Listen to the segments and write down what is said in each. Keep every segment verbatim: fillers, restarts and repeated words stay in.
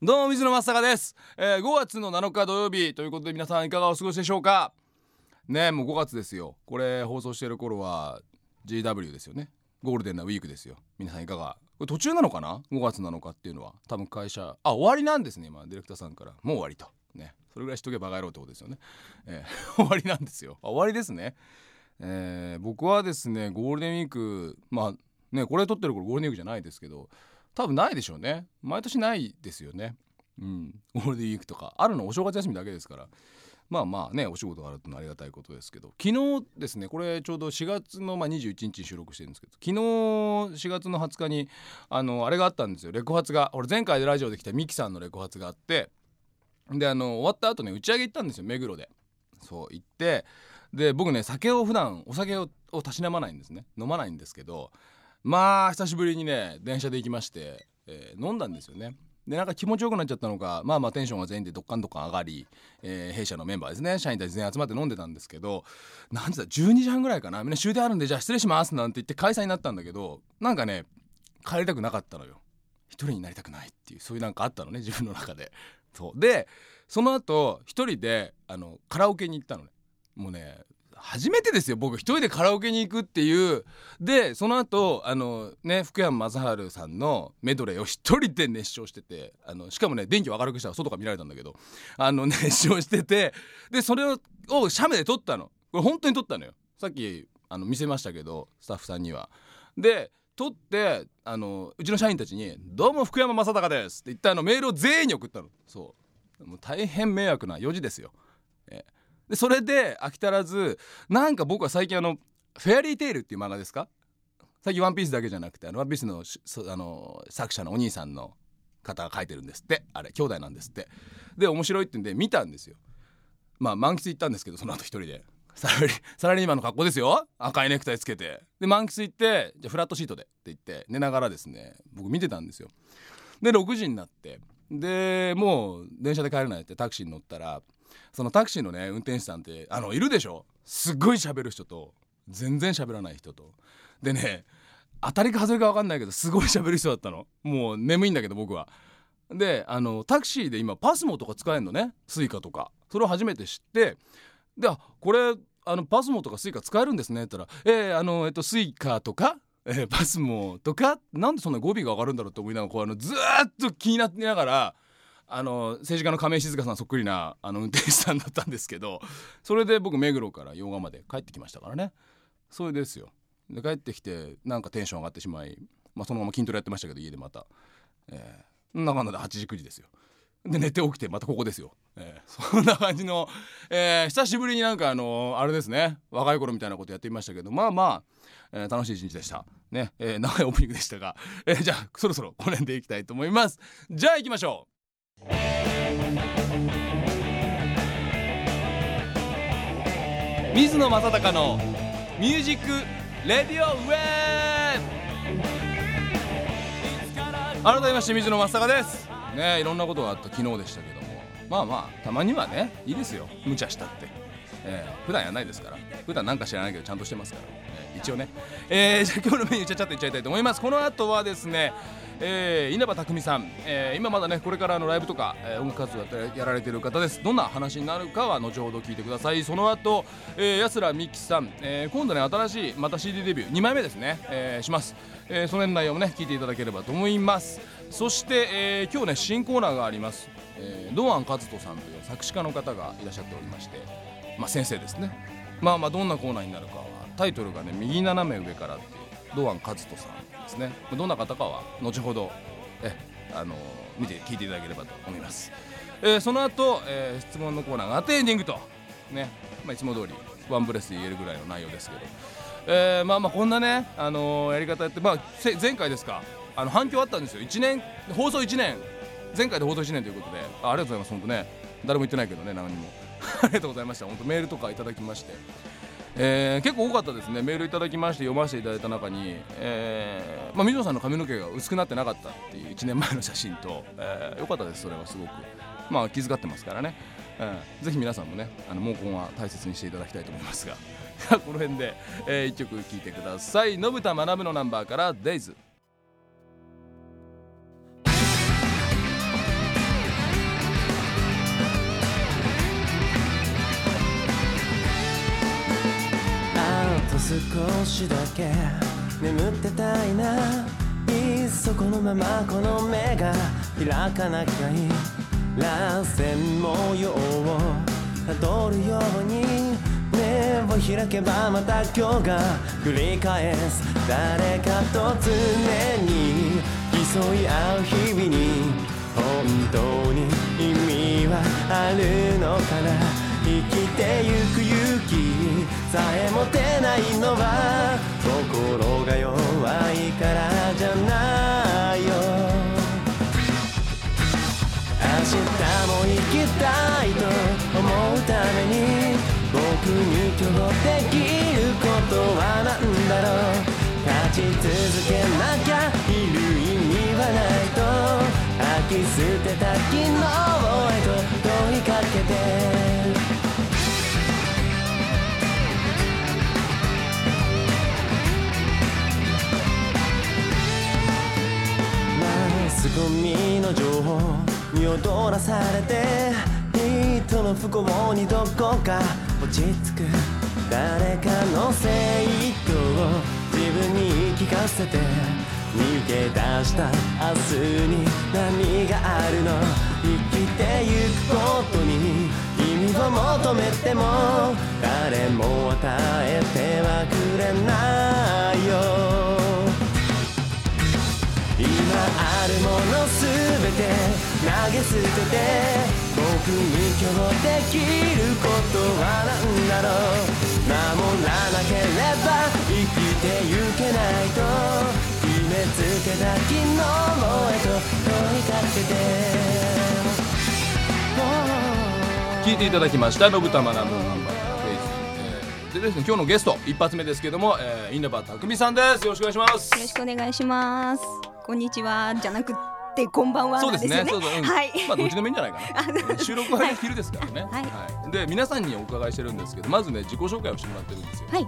どうも水野正孝です、えー、ごがつのなのか土曜日ということで、皆さんいかがお過ごしでしょうかね。もうごがつですよ。これ放送している頃は ジーダブリュー ですよね。ゴールデンなウィークですよ。皆さんいかが、これ途中なのかな。ごがつなのかっていうのは多分会社あ終わりなんですね。今ディレクターさんからもう終わりとね、それぐらいしとけばバカ野郎ってことですよね、えー、終わりなんですよ。終わりですね。えー、僕はですねゴールデンウィーク、まあねこれ撮ってる頃ゴールデンウィークじゃないですけど、多分ないでしょうね。毎年ないですよね。うん、ゴールデンウィークとかあるのお正月休みだけですから、まあまあねお仕事があるってのはありがたいことですけど、昨日ですね、これちょうどしがつのまあにじゅういちにちに収録してるんですけど、昨日しがつのはつかにあのあれがあったんですよ。レコ発が、俺前回でラジオで来たミキさんのレコ発があって、であの終わった後ね打ち上げ行ったんですよ、目黒で。そう行って、で僕ね酒を普段お酒ををたしなまないんですね。飲まないんですけど、まあ久しぶりにね電車で行きまして、えー、飲んだんですよね。でなんか気持ちよくなっちゃったのか、まあまあテンションが全員でどっかんどっかん上がり、えー、弊社のメンバーですね、社員たち全員集まって飲んでたんですけど、なんてだじゅうにじはんぐらいかな、みんな終電あるんでじゃあ失礼しますなんて言って解散になったんだけど、なんかね帰りたくなかったのよ。一人になりたくないっていう、そういうなんかあったのね自分の中で。そうでその後一人であのカラオケに行ったのね。もうね初めてですよ、僕一人でカラオケに行くっていう。でその後あのね福山雅治さんのメドレーを一人で熱唱してて、あのしかもね電気を明るくしたら外から見られたんだけど、あの熱唱してて、でそれをを写メで撮ったの。これ本当に撮ったのよ。さっきあの見せましたけどスタッフさんには。で撮ってあのうちの社員たちにどうも福山雅治ですって言ったあのメールを全員に送ったの。そうもう大変迷惑なよじですよ。えでそれで飽き足らず、なんか僕は最近あのフェアリーテイルっていう漫画ですか、最近ワンピースだけじゃなくてあのワンピースのあの作者のお兄さんの方が書いてるんですって。あれ兄弟なんですって。で面白いって言うんで見たんですよ。まあ満喫行ったんですけど、その後一人でサラリサラリーマンの格好ですよ、赤いネクタイつけて。で満喫行ってじゃあフラットシートでって言って寝ながらですね僕見てたんですよ。でろくじになって、でもう電車で帰れないってタクシーに乗ったら、そのタクシーのね運転手さんってあのいるでしょ、すっごい喋る人と全然喋らない人と。でね当たりか外れか分かんないけどすごい喋る人だったの。もう眠いんだけど僕は。であのタクシーで今パスモとか使えるのね、スイカとか。それを初めて知って、であこれあのパスモとかスイカ使えるんですねって言ったら、えー、あのえっとスイカとかえー、パスモとかなんでそんな語尾が上がるんだろうって思いながら、こうあのずーっと気になってながら、あの政治家の亀井静香さんそっくりなあの運転手さんだったんですけど、それで僕目黒から用賀まで帰ってきましたからね。それですよ。で帰ってきてなんかテンション上がってしまい、まあ、そのまま筋トレやってましたけど家でまた、えー、長野ではちじくじですよ。で寝て起きてまたここですよ、えー、そんな感じの、えー、久しぶりになんかあのー、あれですね若い頃みたいなことやってみましたけど、まあまあ、えー、楽しい一日でしたね、えー、長いオープニングでしたが、えー、じゃあそろそろこの辺でいきたいと思います。じゃあ行きましょう。水野正孝のミュージックレディオウェブ。改めまして水野正孝ですね。いろんなことがあった昨日でしたけども、まあまあたまにはねいいですよ、無茶したって、えー、普段やらないですから。普段なんか知らないけどちゃんとしてますから、えー、一応ね、えー、じゃあ今日のメニューちゃちゃっといっちゃいたいと思います。この後はですね、えー、稲葉匠さん、えー、今まだねこれからのライブとか、えー、音楽活動やってやられている方です。どんな話になるかは後ほど聞いてください。その後、えー、安良美希さん、えー、今度ね新しいまた シーディー デビューにまいめですね、えー、します。えー、その内容もね聞いていただければと思います。そして、えー、今日ね新コーナーがあります。えー、堂安和人さんという作詞家の方がいらっしゃっておりまして、まあ、先生ですね。まあまあどんなコーナーになるかはタイトルがね右斜め上からっていう堂安和人さんですね。どんな方かは後ほどえ、あのー、見て聞いていただければと思います。えー、その後、えー、質問のコーナーがあってエンディングとね、まあ、いつも通りワンブレスで言えるぐらいの内容ですけど、えー、まあまあこんなね、あのー、やり方やって、まあ、前回ですかあの反響あったんですよ。いちねん放送いちねん、前回で放送いちねんということで あ, ありがとうございます。本当ね誰も言ってないけどね何もありがとうございました。本当メールとかいただきまして、えー、結構多かったですね。メールいただきまして読ませていただいた中に、えーまあ、水野さんの髪の毛が薄くなってなかったっていういちねんまえの写真と、えー、よかったです。それはすごく、まあ、気遣ってますからね、えー、ぜひ皆さんもねあの毛根は大切にしていただきたいと思いますがこの辺で、えー、いっきょく聴いてください。信田学のナンバーからデイズ。 少しだけ眠ってたいな、いっそこのままこの目が開かなきゃいい。螺旋模様をたどるように目を開けばまた今日が繰り返す。誰かと常に競い合う日々に本当に意味はあるのかな。生きてゆく勇気さえ持てないのは心が弱いからじゃないよ。明日も生きたいと思うために僕に今日できることは何だろう。勝ち続けなきゃいる意味はないと吐き捨てた昨日へと問いかけて、マスコミの情報に踊らされて人の不幸にどこか落ち着く。誰かのせいと自分に言い聞かせて逃げ出した明日に何があるの。生きてゆくことに意味を求めても誰も与えてはくれないよ。今あるものすべて投げ捨てて僕に今日できることは何だろう。守らなければ生きてゆけないと決めつけた昨日へと問いかけて。 聞いていただきましたのぶたまなぶナンバーのフェイス、えー、でですね、今日のゲスト一発目ですけども、えー、稲葉拓実さんです。よろしくお願いします。 よろしくお願いします。こんにちはじゃなくてこんばんはなんですよね。 そうですね、そうそう、うん、 はい、 まあどっちでもいいんじゃないかな収録は昼ですからね、はいはい、で皆さんにお伺いしてるんですけど、まずね自己紹介をしてもらってるんですよ。 はい、 はい、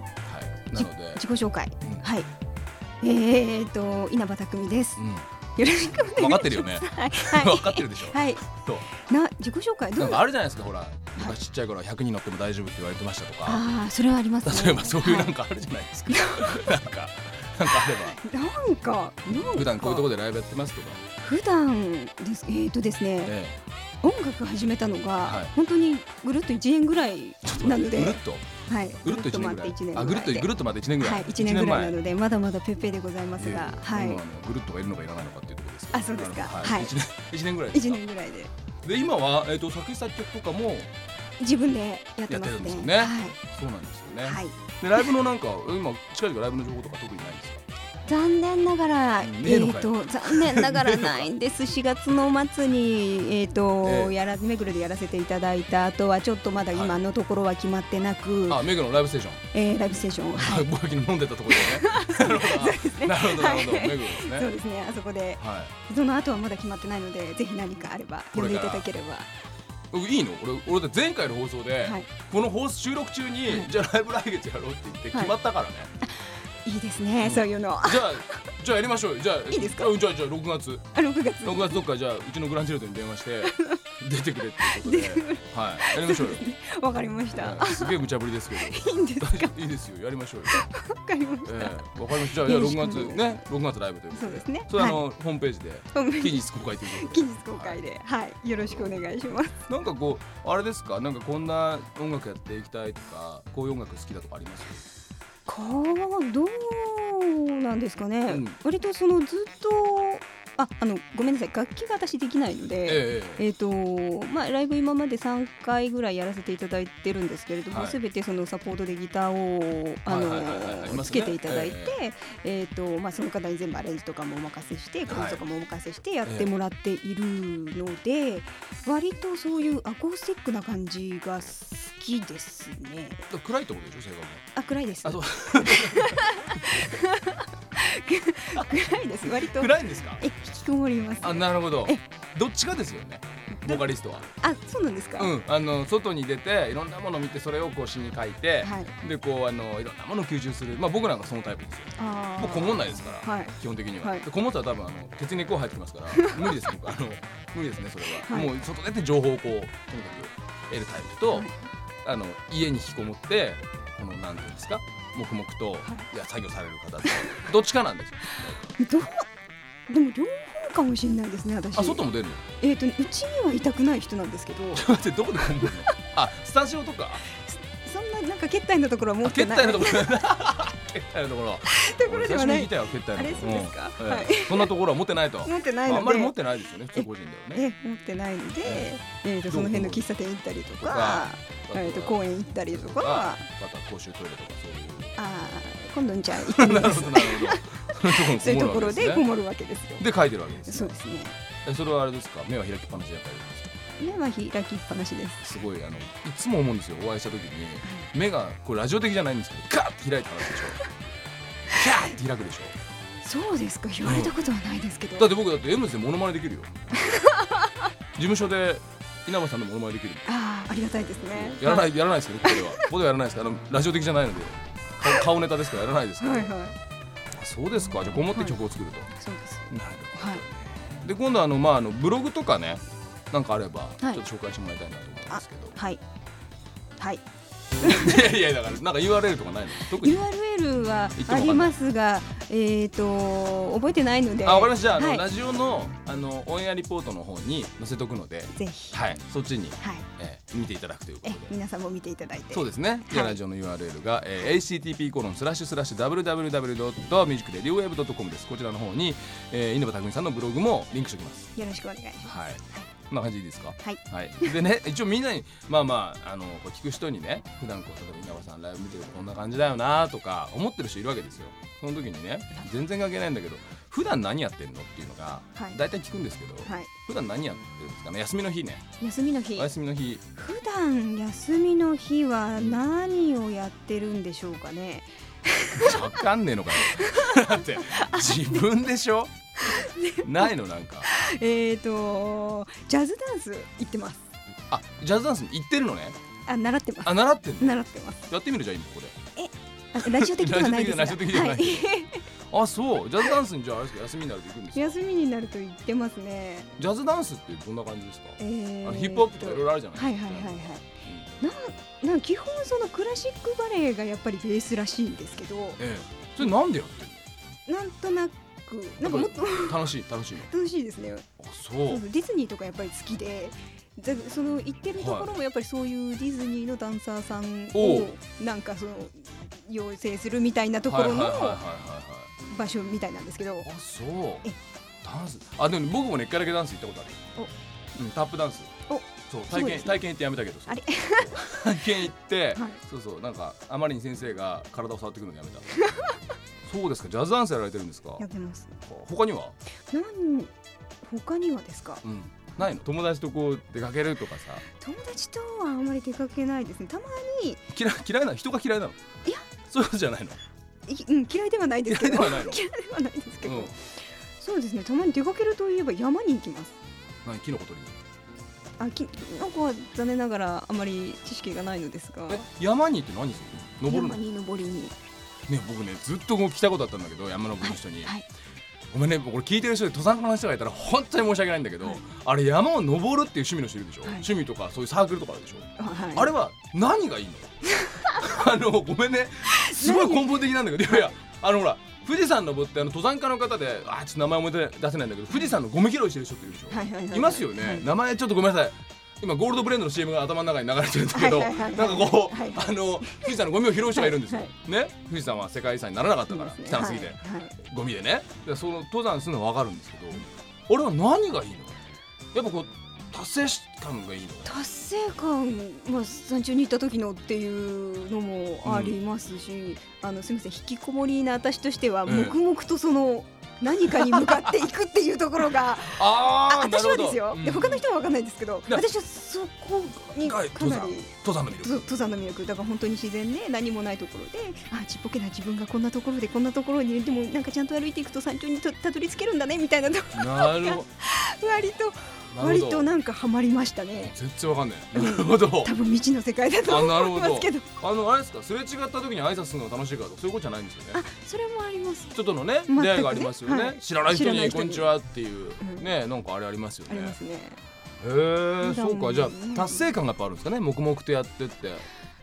なので自己紹介、うん、はい、えーと稲葉拓実です、うん、よろしくお願いします。 分かってるよねはい、はい、分かってるでしょ。はい、 そうな自己紹介どうなんかあるじゃないですか。ほら昔ちっちゃい頃はひゃくにん乗っても大丈夫って言われてましたとか。 ああ、それはありますね。 例えばそういうなんかあるじゃないですか、はい、なんかなんかあればなんか普段こういうところでライブやってますとか。 普段ですえーとですね、ええ、音楽始めたのが、はい、本当にぐるっといちねんぐらいなので、 ぐるっとはい、 ぐるっといちねんぐらい、あ、ぐるっとぐるっと待っていちねんぐらい、 はい、いちねんぐらいなのでまだまだペッペでございますが、はい、 ぐるっとがいるのかいらないのかっていうところです。 あ、そうですか。 はい、いちねんいちねんぐらいですか。 いちねんぐらいで。 で今はえっと作詞作曲とかも自分でやってますね。 やってるんですよね。はい、そうなんですよね。はい。でライブのなんか今近々ライブの情報とか特にないんですか。 残念ながら、えーと残念ながらないんです。しがつの末にえっと、えー、やら目黒でやらせていただいた後はちょっとまだ今のところは決まってなく、 はい、あ、目黒のライブステーション、えー、ライブステーション、はい、 僕昨日飲んでたところでねなるほどなるほど、目黒ですね。 そうですね、あそこで、はい、その後はまだ決まってないのでぜひ何かあれば呼んでいただければ。 いいの？俺、俺前回の放送で、はい、この放送収録中に、はい、じゃあライブ来月やろうって言って決まったからね、はいいいですね、うん、そういうの。 じゃあ、じゃあやりましょうよ。じゃあ、 いいですか？ じゃあ、じゃあろくがつ。 あ、ろくがつ。 ろくがつどっかじゃあうちのグランジェルトに電話して出てくれっていうことで、はい、やりましょうよ。 わかりました。 すげえ無茶ぶりですけど。 いいんですか？ いいですよ。やりましょうよ。 わかりました。 わかりました。じゃあろくがつね、ろくがつライブということで。 そうですね。 それあのホームページで近日公開ということで。 近日公開で、はい、よろしくお願いします。 なんかこうあれですか？なんかこんな音楽やっていきたいとか、こういう音楽好きだとかあります？ こうどうなんですかね、うん、割とそのずっとああのごめんなさい、楽器が私できないので、えーえーとまあ、ライブ今までさんかいぐらいやらせていただいてるんですけれども、すべ、はい、てそのサポートでギターをあのつけていただいて、えーえーとまあ、その方に全部アレンジとかもお任せしてコードとかもお任せしてやってもらっているので、えー、割とそういうアコースティックな感じが好きですね。 暗いってことでしょ、正確に。 あ、暗いです。あ、そう暗いです。割と暗いんですか？ え、引きこもります。 あ、なるほど。どっちかですよね、ボーカリストは。 あ、そうなんですか？ うん、あの外に出ていろんなものを見てそれをこう詩に書いて、はい、でこうあのいろんなものを吸収する。まあ僕なんかそのタイプですよ。僕こもんないですから、はい、基本的には。はい、こもったら多分あの血肉を入ってきますから無理です僕あの無理ですねそれは。はい、もう外出て情報をこうとにかく得るタイプと、はい、あの家に引きこもってこのなんていうんですか。 黙々と、はい、いや作業される方ってどっちかなんですよどでも両方かもしれないですね私。 あ、外も出るの？ えっ、ー、とうちにはいたくない人なんですけどちょっと待って、どこでこもるの？あ、スタジオとかそんななんか決体のところは持ってない。 決体のところ決体のところところではない。 私も聞いたよ、決体のところ。 あれそうですか、 うん、 はい、 そんなところは持ってないと。 持ってないので、 あんまり持ってないですよね、普通個人だよね。 え持ってないので、えー、とその辺の喫茶店行ったりとか、えー、と公園行ったりとか、 また公衆トイレとかそういう。 あ今度じゃあ行ってみます。 なるほどなるほど。 そういうところでこもるわけですよ。 で書いてるわけです、ね。 そうですね。 えそれはあれですか、目は開きっぱなしでやっぱりですか？ 目は開きっぱなしです。 すごいあのいつも思うんですよ、お会いした時に目がこれラジオ的じゃないんですけどガーッて開いた話でしょ。キャーって開くでしょ。 そうですか、言われたことはないですけど、 だって僕だってエムズでモノマネできるよ。事務所で稲葉さんのモノマネできる。 ああ、ありがたいですね。 やらないやらないですけど、ここではここではやらないですけど、あのラジオ的じゃないので顔, 顔ネタですからやらないですけど。はいはい。そうですか。じゃあこもって曲を作ると。はい、 そうです。 なるほど。はい。で今度はあのまああのブログとかね、なんかあればちょっと紹介してもらいたいなと思うんですけど。 はいはい。 いやいやだからなんか ユーアールエル とかないの？特にユーアールエル はありますが、えっと覚えてないので。 あ、わかりました。じゃあ、はい、あのラジオのあのオンエアリポートの方に載せとくので、 ぜひはいそっちに、 はいえー、見ていただくということで、 え皆さんも見ていただいて。 そうですね。じゃあ、はい、ラジオの ユーアールエル が、えー、エイチティーティーピーコロンスラッシュスラッシュダブリュダブリュダブリュドットミュージックレディオウェブドットコムです。こちらの方に、えー、稲葉拓海さんのブログもリンクしておきます。 よろしくお願いします。 はい。はい、こんな感じでいいですか？ はい、 はい、でね、一応みんなにまあまああのこう聞く人にね、普段こう例えば稲葉さんライブ見てるとこんな感じだよなとか思ってる人いるわけですよ。その時にね、全然関係ないんだけど、普段何やってるのっていうのが大体聞くんですけど、はい、普段何やってるんですかね？休みの日ね。 休みの日。 お休みの日。 普段休みの日は何をやってるんでしょうかね。 わかんねえのかよ。だって自分でしょ。ないのなんか。 えっとジャズダンス行ってます。 あ、ジャズダンスに行ってるのね。 あ、習ってます。 あ、習ってんの。 習ってます。 やってみるじゃん今ここで。 え、あラジオ的ではないですが。 ラジオ的ではない。あ、そう。ジャズダンスにじゃああれですか、休みになると行くんですか？ 休みになると行ってますね。 ジャズダンスってどんな感じですか？ えー、 あのヒップホップとかいろいろあるじゃないですか。 はいはいはいはい。うん、な、な基本そのクラシックバレエがやっぱりベースらしいんですけど。ええ。それなんでやってるの？なんとなく。なんかもっと楽しい楽しい楽しいですね。 あ、そう。 そうそう、ディズニーとかやっぱり好きで、その行ってるところもやっぱりそういうディズニーのダンサーさんをなんかその養成するみたいなところの場所みたいなんですけど。 あ、そう。え、ダンス。あ、でも僕もね一回だけダンス行ったことある。お、うん、タップダンス。お、そう、体験体験行ってやめたけど。あれ。体験行って、そうそう、なんかあまりに先生が体を触ってくるのやめた。そうですか。ジャズダンスやられてるんですか？ やってます。 他には？ なん他にはですか？ うん、ないの？友達とこう出かけるとかさ。 友達とはあんまり出かけないですね。たまに嫌い嫌いな人が嫌いなの？いや、そういうことじゃないの？ い、うん、嫌いではないですけど。嫌いではないの？嫌いではないですけど、うん。そうですね。たまに出かけるといえば山に行きます。 何？キノコ取りに？ あ、きなんか残念ながらあまり知識がないのですが。 え、山に行って何するの？登るの？ 山に登りに。 ね、僕ねずっと来たことあったんだけど、山登る人に、はいはい、ごめんね、これ聞いてる人で登山家の人がいたら本当に申し訳ないんだけど、はい、あれ山を登るっていう趣味の人いるでしょ、はい、趣味とかそういうサークルとかあるでしょ、はい、あれは何がいいの？あのごめんね、すごい根本的なんだけど、いやいや、あのほら富士山登ってあの登山家の方で、あ、ちょっと名前思い出せないんだけど、富士山のゴミ拾いしてる人っているでしょ、はいはいはいはい、いますよね、はい、名前ちょっとごめんなさい。今ゴールドブレンドの シーエム が頭の中に流れてるんだけど、なんかこう、はいはい、あの富士山のゴミを拾う人がいるんですよ、はいはい、ね、富士山は世界遺産にならなかったから、汚すぎて、はいはい、ゴミでね。でその登山するのは分かるんですけど、俺は何がいいの？やっぱこう達成感がいいの？ 達成感、まあ、山中に行った時のっていうのもありますし、うん、あのすみません、引きこもりな私としては黙々とその、ええ、何かに向かっていくっていうところがあ私はですよ、うん、で他の人は分かんないですけど、私はそこにかなり登山の魅力登山の魅力だから、本当に自然ね、何もないところで、あ、ちっぽけな自分がこんなところでこんなところにいてもなんかちゃんと歩いていくと山頂にとたどり着けるんだねみたいなところが割と割となんかハマりましたね。 全然わかんない。なるほど。 多分未知の世界だと思いますけど。 あのあれですか、すれ違った時に挨拶するのが楽しいからとかそういうことじゃないんですよね。 あ、それもあります。 ちょっとのね、出会いがありますよね。はい、知らない人にこんにちはっていうね、なんかあれありますよね。 ありますね。 へえ、そうか。じゃあ達成感がやっぱあるんですかね。黙々とやってって。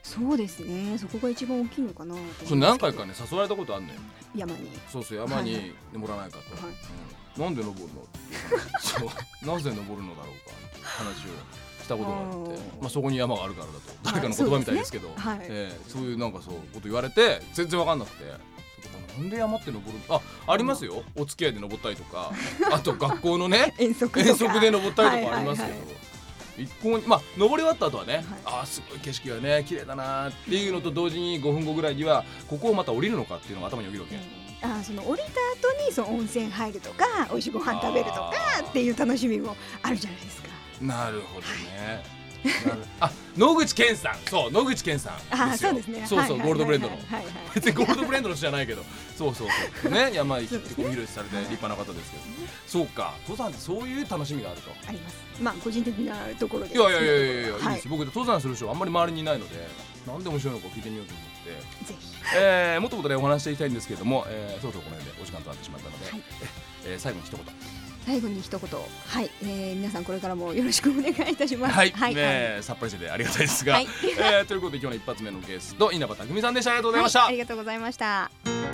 そうですね、そこが一番大きいのかな。 それ何回かね誘われたことあるのよ。 山に。 そうそう、山に登らないかと、 はいうん、なんで登るのってそうなぜ登るのだろうか話をしたことがあって、まあ、そこに山があるからだと誰かの言葉みたいですけど、 はい、 えー、そういうなんかそうこと言われて全然分かんなくて、なんで山って登るあありますよ、お付き合いで登ったりとかあと学校のね遠足遠足で登ったりとかありますけど、 はいはいはい、 一向にまあ登り終わった後はね、はい、あーすごい景色がね綺麗だなっていうのと同時にごふんごぐらいにはここをまた降りるのかっていうのが頭によぎるわけ、 うん、あその降りた後にその温泉入るとか美味しいご飯食べるとかっていう楽しみもあるじゃないですか。 なるほどねあ、野口健さん、そう野口健さんあ、そうですね、 そうそう、ゴールドブレンドの、 はいはい、 別にゴールドブレンドの人じゃないけどそうそうそうね、山行ってご披露されて立派な方ですけど、そうか、登山ってそういう楽しみがあると。 あります。まあ個人的なところで。 いやいやいやいやいや、はい、いいです。僕登山する人あんまり周りにいないので、なんで面白いのか聞いてみようと思って、ぜひ、えー、もっともっとねお話していきたいんですけれども、えー、そろそろこの辺でお時間となってしまったので、はい、えー、最後に一言。最後に一言、はい、えー、皆さんこれからもよろしくお願いいたします。はい、はい、ね、はい、さっぱりしててありがたいですが、はい、えー、ということで今日の一発目のゲスト稲葉拓海さんでした。ありがとうございました。はい、ありがとうございました。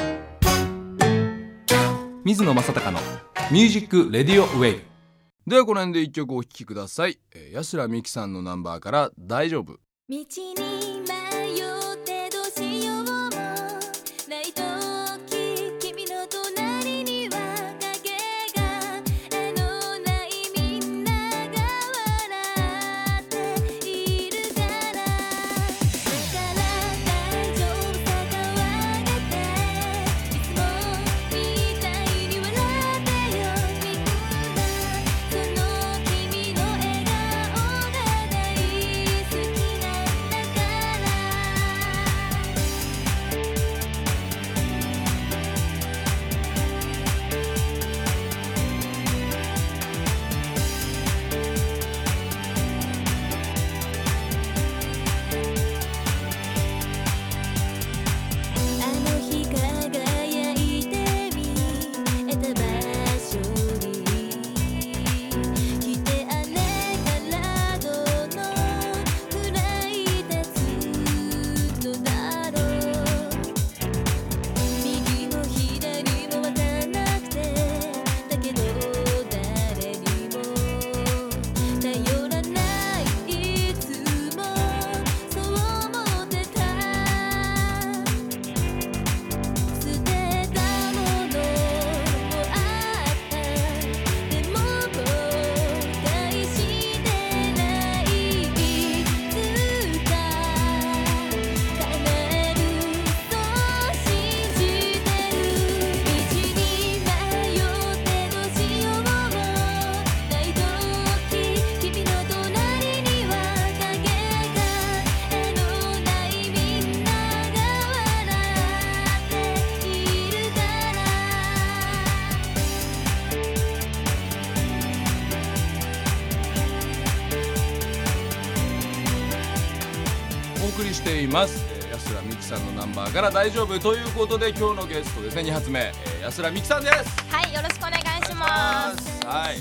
水野正孝のミュージックレディオウェイ。ではこの辺で一曲お聴きください。えー、安良美希さんのナンバーから大丈夫。道に迷ってどうしようもないとしています。安良美希さんのナンバーから大丈夫ということで今日のゲストですね、に発目、えー、安良美希さんです。 はい、よろしくお願いします。 はい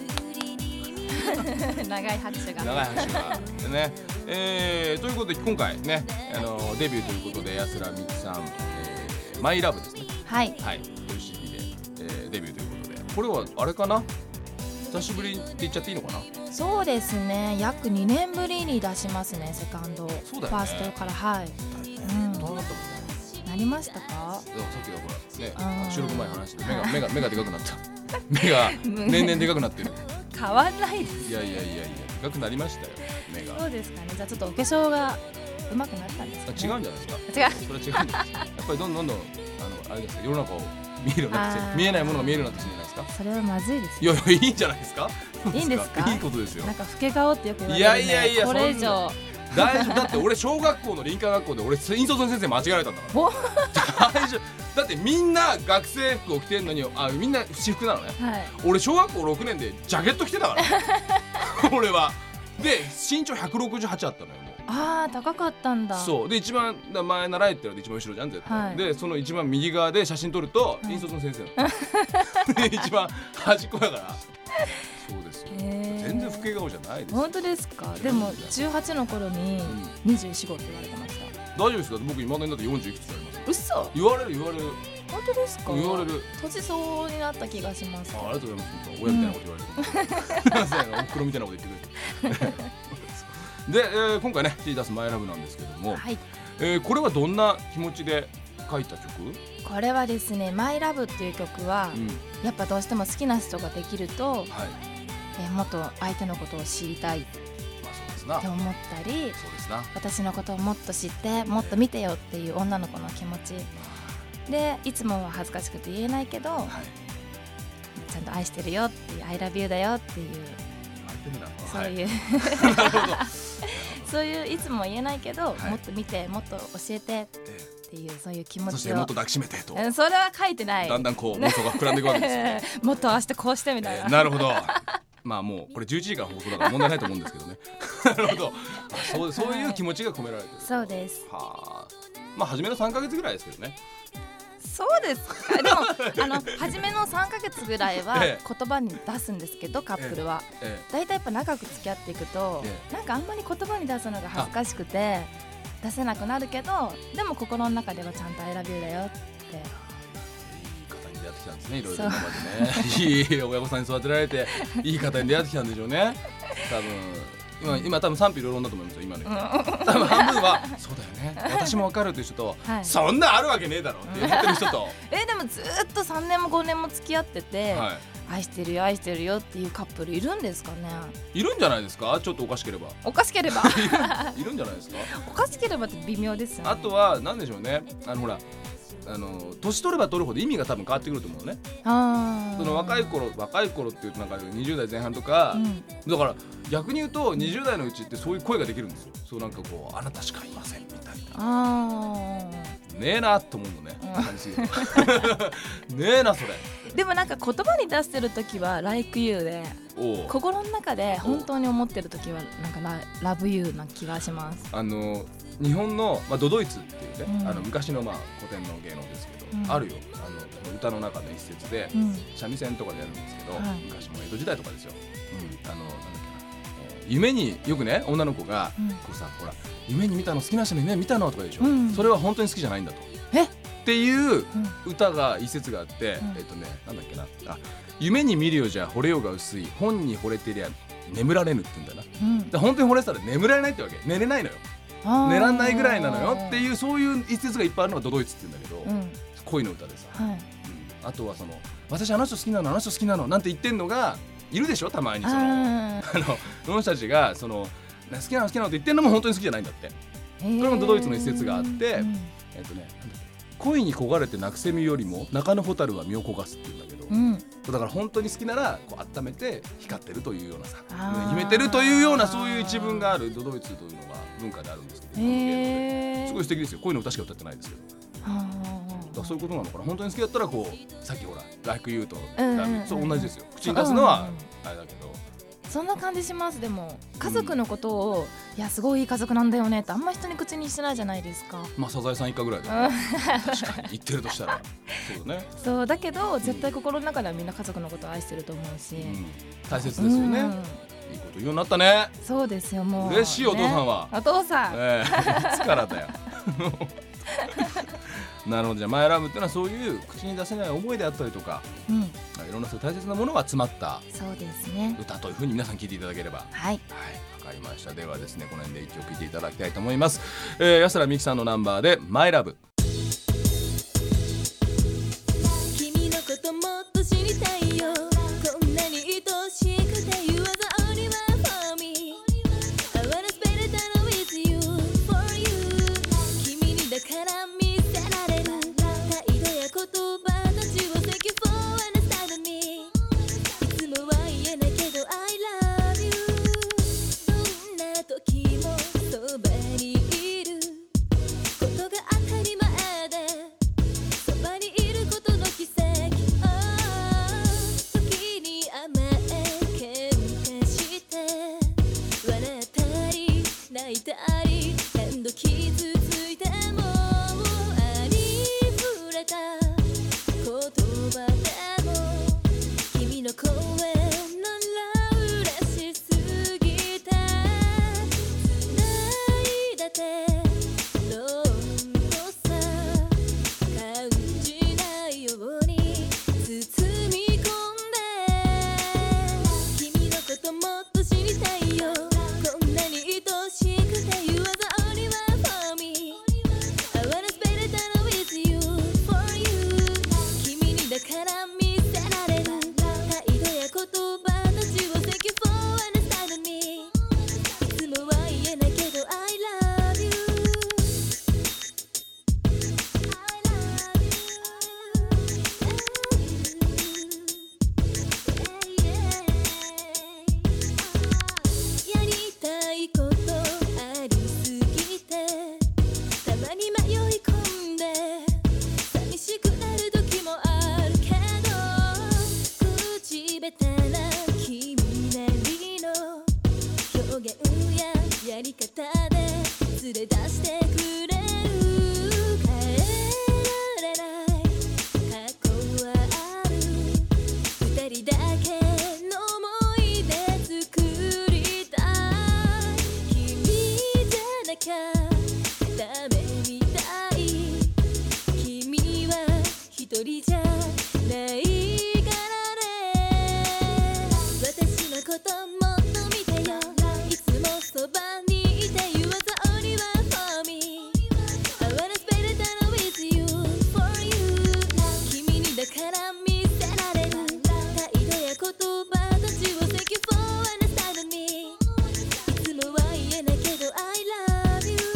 長い拍手が長い拍手がでね、えー、ということで今回ね、あのー、デビューということで安良美希さん、えー、マイラブですね。 はいはい、という シーディー で、えー、デビューということで、これはあれかな、久しぶりって言っちゃっていいのかな。 そうですね、約にねんぶりに出しますね、セカンド、 そうだよね、 ファーストから。はい、うん、 大人だったもんね。 なりましたか。 さっきはほらね、収録前の話で目が目が目がでかくなった目が年々でかくなってる変わんないです。 いやいやいやいや、でかくなりましたよ、目が。 そうですかね。じゃあちょっとお化粧が上手くなったんですかね。 違うんじゃないですか。 違う、 それは違うんじゃないですか。やっぱりどんどんどんどんあのあれですか、世の中を見えるようになって、見えないものが見えるようになってきてるんじゃないですか。 それはまずいです。 いやいや、いいんじゃないですか。 いいんですか。 いいことですよ。 なんか老け顔ってよく言われるね。 いやいやいや、 これ以上大丈夫。だって俺小学校の林間学校で俺引率の先生間違えられたんだから大丈夫。だってみんな学生服を着てんのに、あ、みんな私服なのね、はい、俺小学校ろくねんでジャケット着てたから俺は。で身長ひゃくろくじゅうはちあったのよ。もうあー、高かったんだ。そうで、一番前習えって言われて一番後ろじゃん絶対、はい、でその一番右側で写真撮ると引率の先生なの、はい、で一番端っこだからそうですよ。全然老く笑顔じゃないです。 本当ですか。でもじゅうはちの頃ににじゅうよん号って言われてました。 大丈夫ですか。僕今年だってよんじゅういくつになります。 嘘。 言われる言われる。 本当ですか。 言われる。 年相応になった気がします。 あ、ありがとうございます。親みたいなこと言われてる。すいません、お袋みたいなこと言ってくれて。で、えー、今回ね T ダスマイラブなんですけども、 はい、 えー、これはどんな気持ちで書いた曲？ これはですね、マイラブっていう曲は、うん、やっぱどうしても好きな人ができると、はい、えー、もっと相手のことを知りたいって思ったり、そうですな、私のことをもっと知ってもっと見てよっていう女の子の気持ちで、いつもは恥ずかしくて言えないけど、はい、ちゃんと愛してるよっていう、 I love you だよっていう、そういう、はい、そういういつも言えないけど、はい、もっと見てもっと教えてっていう、そういう気持ちを、そしてもっと抱きしめてと、それは書いてない。 だんだんこう妄想が膨らんでいくわけですよもっと明日こうしてみたいな、 えー、なるほど。まあもうこれじゅういちじから放送だから問題ないと思うんですけどねなるほど、そう、そういう気持ちが込められてる、はい、 そうです。 はあ、まあ初めのさんかげつぐらいですけどね。 そうですか。でもあの初めのさんかげつぐらいは言葉に出すんですけど、カップルはだいたいやっぱ長く付き合っていくと、なんかあんまり言葉に出すのが恥ずかしくて出せなくなるけど、でも心の中ではちゃんと I love you だよって。 出会ってきたんですね、いろいろ今までね。いい親御さんに育てられていい方に出会ってきたんでしょうね。多分今、今多分賛否両論だと思いますよ、今の。多分半分はそうだよね、私も分かるという人と、はい、そんなあるわけねえだろって言ってる人とえでもずっとさんねんもごねんも付き合ってて、はい、愛してるよ愛してるよっていうカップルいるんですかね。 いるんじゃないですか。ちょっとおかしければおかしければいるんじゃないですか。 おかしければって微妙ですよね。 あとはなんでしょうね、あのほら、あの年取れば取るほど意味が多分変わってくると思うね。あ、その若い頃若い頃っていうとなんかにじゅう代前半とか、うん、だから逆に言うとにじゅう代のうちってそういう声ができるんですよ。そうなんかこう、あなたしかいませんみたいな、あねえなと思うのね、うん、感じねえなそれ。 でもなんか言葉に出してる時は Like you で、心の中で本当に思ってる時はなんか Love you な気がします。 あの日本の、まあ、ドドイツっていうね、うん、あの昔の、まあ、古典の芸能ですけど、うん、あるよ、あの歌の中の一節で、うん、三味線とかでやるんですけど、はい、昔も江戸時代とかですよ、うん、あのなんだっけな、えー、夢によくね女の子が、うん、こうさ、ほら夢に見たの好きな人にね見たのとかでしょ、うん、それは本当に好きじゃないんだとえっていう歌が一節があって、うん、えっとねなんだっけなあ、夢に見るよじゃ惚れようが薄い、本に惚れてりゃ眠られぬって言うんだな、うん、だ本当に惚れてたら眠られないってわけ、寝れないのよ、寝らんないぐらいなのよっていう、そういう一節がいっぱいあるのがドドイツって言うんだけど、うん、恋の歌でさ、はい、うん、あとはその私あの人好きなのあの人好きなのなんて言ってんのがいるでしょ、たまにそのあのその人たちがその好きなの好きなのって言ってんのも本当に好きじゃないんだって。それもドドイツの一節があって、うん、えっとね、恋に焦がれて泣くセミよりも中野蛍は身を焦がすって言うんだけど、うん、だから本当に好きならこう温めて光ってるというようなさ、秘めてるというようなそういう一文があるドドイツというのが文化であるんですけど、すごい素敵ですよ。恋の歌しか歌ってないですけど、だからそういうことなのかな。本当に好きだったらこうさっきほら Like you と Love you、そう同じですよ。口に出すのはあれだけど、 そんな感じします。でも家族のことを、うん、いやすごいいい家族なんだよねってあんま人に口にしてないじゃないですか。 まあサザエさん一家ぐらいだ、ね、確かに言ってるとしたらそうだね。 そうだけど絶対心の中ではみんな家族のことを愛してると思うし、うん、 大切ですよね、うん、いいこと言うようになったね。 そうですよ、もう嬉しいお父さんは、 ね、お父さん、 えー、いつからだよなるほど。じゃあマイラブっていうのはそういう口に出せない思いであったりとか、うん、いろんなそういう大切なものが詰まったそうですね歌というふうに皆さん聞いていただければ、はい、はい、わかりました。ではですね、この辺で一応聞いていただきたいと思います。えー、安田美希さんのナンバーでマイラブ。 君のこともっと知りたいよ、こんなに愛しくて You are the only one for me I wanna spend it all with you for you 君にだから見せられる態度や言葉たちを Thank you for understanding me いつもは言えないけど I love you どんな時もそばにいることが当たり前ややり方で連れ出してくれる変えられない過去はある二人だけの思い出作りたい君じゃなきゃダメみたい君は一人じゃないからね私のこともっと見てよいつもそばにいて You are the only one for me I wanna spend it all with you for you 君にだから見せられる態度や言葉たちを Thank you for understanding me いつもは言えないけど I love you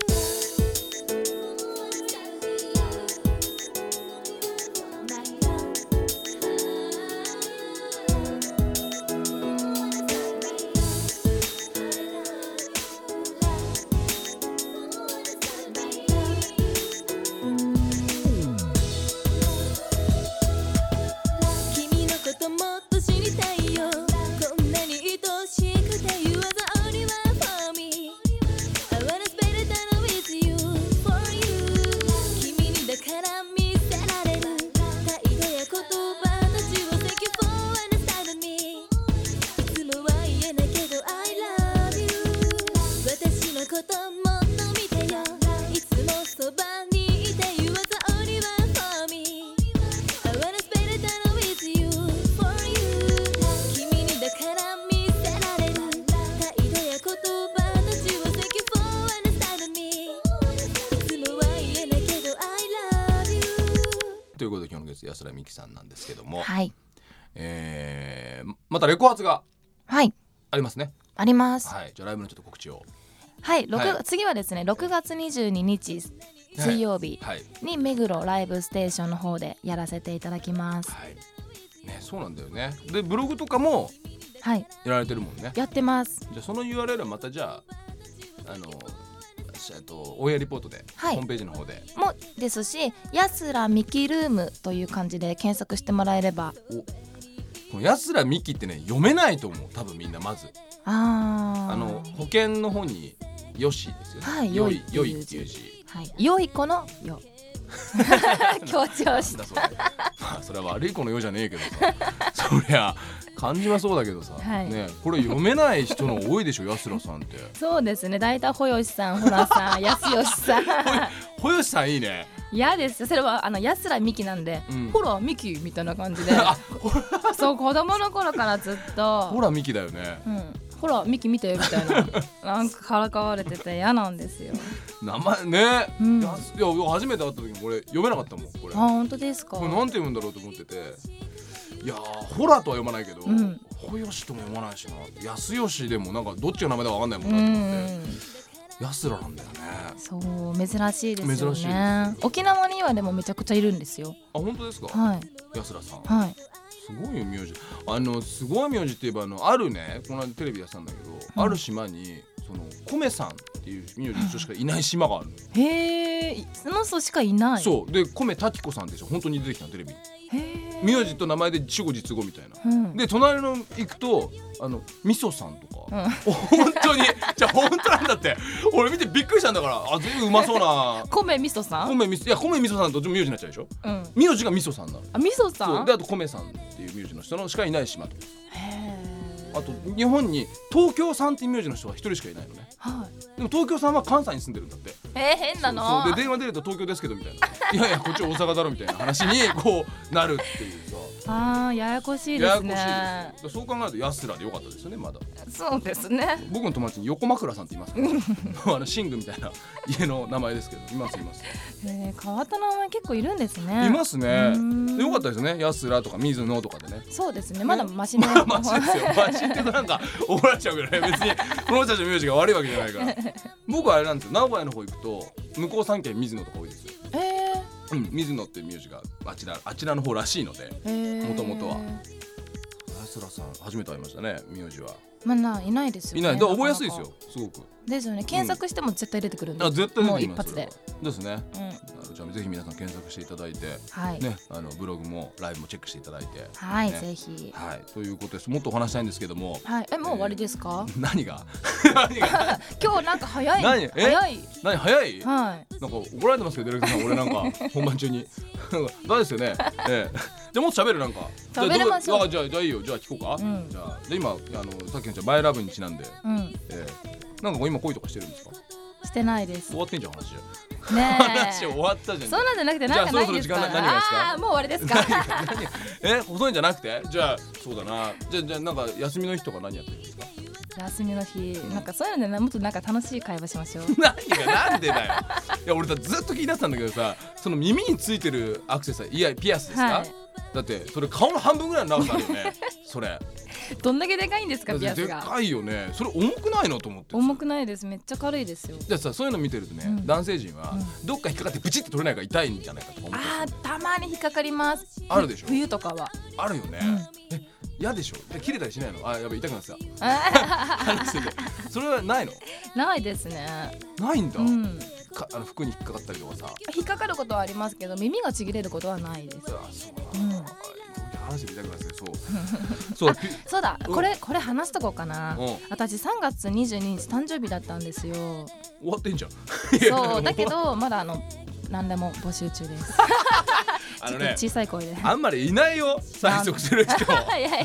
君のこともっと知りたいよこんなに愛しくて You are the only one for me I wanna spend it all with you for you 君にだから見せられる態度や言葉たちを Thank you for understanding me いつもは言えないけど I love you 私のこともっと見てよいつもそばにいて You are the only one for me I wanna spend it all with you for you 君にだから見せられる態度や言葉たちを Thank you for understanding me いつもは言えないけど I love you ということで今日のゲスト安田美希さんなんですけども、 はいえー、またレコ発がはいありますね。 あります。 はい、じゃあライブのちょっと告知を。 はい、ろくはい次はですねろくがつにじゅうににち水曜日はいに目黒ライブステーションの方でやらせていただきます。 はいね、そうなんだよね。でブログとかもはいやられてるもんね。 やってます。 じゃあその ユーアールエル はまたじゃああのえっとオンエアリポートで、 はいホームページの方でもですしやすらミキルームという感じで検索してもらえれば。 このやすらみきってね読めないと思う多分みんなまずあーあの保険の方によしですよね。 はいよいよよいいっていう字。 はい良い子のよ強調してなんだそれまあそれは悪い子のようじゃねえけどさそりゃ漢字はそうだけどさ、 はいね、これ読めない人の多いでしょやすらさんってそうですね大体ほよしさんほらさんやすよしさんほよしさんいいね。 嫌ですよそれはあのやすらみきなんで、 うん、 ほらミキみたいな感じであほらそう子供の頃からずっとほらミキだよね、 うん、ほらミキ見てみたいななんかからかわれてて嫌なんですよ。 名前ね、 うん、 いやいや初めて会った時にこれ読めなかったもんこれ。 あ本当ですか。 これなんて読むんだろうと思ってていやーほらとは読まないけど、うん、ほよしとも読まないしなやすよしでもなんかどっちが名前だか分かんないもんなと思ってやすらなんだよね。 そう珍しいですよね。 珍しいです沖縄にはでもめちゃくちゃいるんですよ。 あ本当ですか。 はいやすらさん、 はい、 すごいよ名字。あのすごい名字って言えばあのあるねこの間テレビやってたんだけど、うん、ある島にその米さんっていう名字の人しかいない島があるの。 へえその人しかいない。 そうで米滝子さんって人本当に出てきたのテレビに。 へ名字と名前で主語実語みたいな、 うん、 で隣の行くとあのみそさんとか、 うん、 本当にじゃあ本当なんだって俺見てびっくりしたんだからあ全部うまそうな米みそさん米みそいや米みそさんと名字になっちゃうでしょ、 うん、 名字がみそさんなの。 あみそさんそうであと米さんっていう名字の人のしかいない島と。 へあと日本に東京さんっていう名字の人は一人しかいないのね、 はい、 でも東京さんは関西に住んでるんだって。 えー、変なの。 そうそうで電話出ると東京ですけどみたいないやいやこっち大阪だろみたいな話にこうなるっていうさあーややこしいですね。 ややこしいです。そう考えるとやすらでよかったですよねまだ。 そうですね。 僕の友達に横枕さんって言いますからあの寝具みたいな家の名前ですけどいますいます。 えー、変わった名前結構いるんですね。 いますね。でよかったですねやすらとか水野とかでね。 そうですねまだマシね、 まあ、マシですよマシって言うとなんか怒られちゃうぐらい別にこの人たちの名字が悪いわけじゃないから僕はあれなんですよ名古屋の方行くと向こう三県水野とか多いですよ。 えーうん、水野っていう名字があちらあちらの方らしいのでもともとは。やすらさん初めて会いましたね名字は。 まあないないですよね。 いないだから覚えやすいですよすごく。 ですよね検索しても絶対出てくるんで、 うん、あ絶対出てきます。 もう一発でですね、 うん、 じちらもぜひ皆さん検索していただいて、 はいね、あのブログもライブもチェックしていただいて、 はい、 ね、 ぜひ、 はい、ということです。もっとお話したいんですけども、 はい、えもう終わりですか？ えー、何が何が今日なんか早い何え早い何早い、 はい、 なんか怒られてますけどディレクターさん、俺なんか本番中にダメですよね、えー、じゃあもっと喋る、なんか喋れましょう。 じゃあじゃあいいよ、じゃあ聞こうか、 うん、 じゃあで今あのさっきのじゃマイラブにちなんで、 うん、 えー、なんか今恋とかしてるんですか？ してないです。 終わってんじゃん話じゃね話終わったじゃん。 そうなんじゃなくてなんかないんですか？ じゃあそろそろ時間何がですか？ あーもう終わりですか？ え遅いんじゃなくて、じゃあそうだな、じゃあじゃあなんか休みの日とか何やってるんですか？ 休みの日、なんかそういうのでもっとなんか楽しい会話しましょう。 何がなんでだよ。いや俺だずっと気になってたんだけどさ、その耳についてるアクセサリー、いやピアスですか、はい、だってそれ顔の半分ぐらいの長さあるよねそれどんだけでかいんですか？ピアスがでかいよね。それ重くないのと思って。 重くないです、めっちゃ軽いですよ。 じゃあさ、そういうの見てるとね、うん、男性陣はどっか引っかかってブチって取れないから痛いんじゃないかと思って。 あーたまに引っかかります。 あるでしょ。 冬とかはあるよね、うん、え嫌でしょ。で切れたりしないの？あやばい痛くなってたそれはないの？ ないですね。 ないんだ、 うん、 かあの服に引っかかったりとかさ。 引っかかることはありますけど耳がちぎれることはないです。 あそう、 うん、 話で痛くなってそうそうそうだ、これこれ話しとこうかな、 うん、 私さんがつにじゅうににち誕生日だったんですよ。 終わってんじゃんそうだけどまだあの何でも募集中ですあのね、 ちょっと小さい声であんまりいないよ催促する人いやいや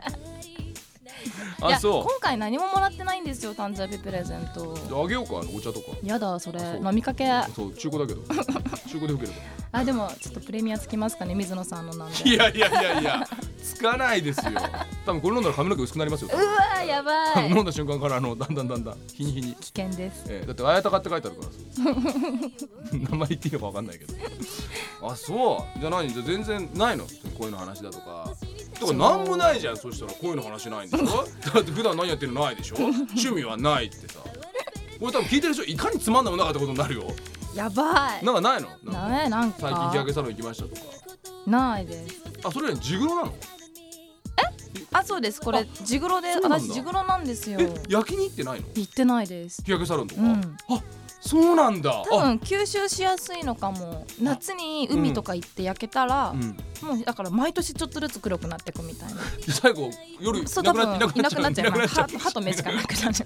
あ、そう今回何ももらってないんですよ、誕生日プレゼント。 あげようか、お茶とか。 やだそれ飲みかけ。 そう中古だけど中古でよければあでもちょっとプレミアつきますかね、水野さんのなんで。 いやいやいやいやつかないですよ多分これ飲んだら髪の毛薄くなりますよ。 うわやばい飲んだ瞬間からあのだんだんだんだん日に日に危険です、 えー、だってあやたかって書いてあるから名前言っていいのか分かんないけどあそうじゃないんじゃ全然ないの恋の話だとかとかなんもないじゃん。そしたら恋の話ないんでしょだって普段何やってるのないでしょ趣味はないってさこれ多分聞いてる人いかにつまんなもなかったことになるよ。 やばい。 なんかないの？ ないなんか最近日焼けサロン行きましたとか。 ないです。 あそれはジグロなの？ え？あそうです。これジグロで私ジグロなんですよ。 え焼きに行ってないの？ 行ってないです。 日焼けサロンとか。 うん、 あそうなんだ。 多分吸収しやすいのかも。夏に海とか行って焼けたら、うん、もうだから毎年ちょっとずつ黒くなっていくみたいな。 最後夜いなくなっちゃう。いなくなっちゃう。歯と目しかなくなっちゃう。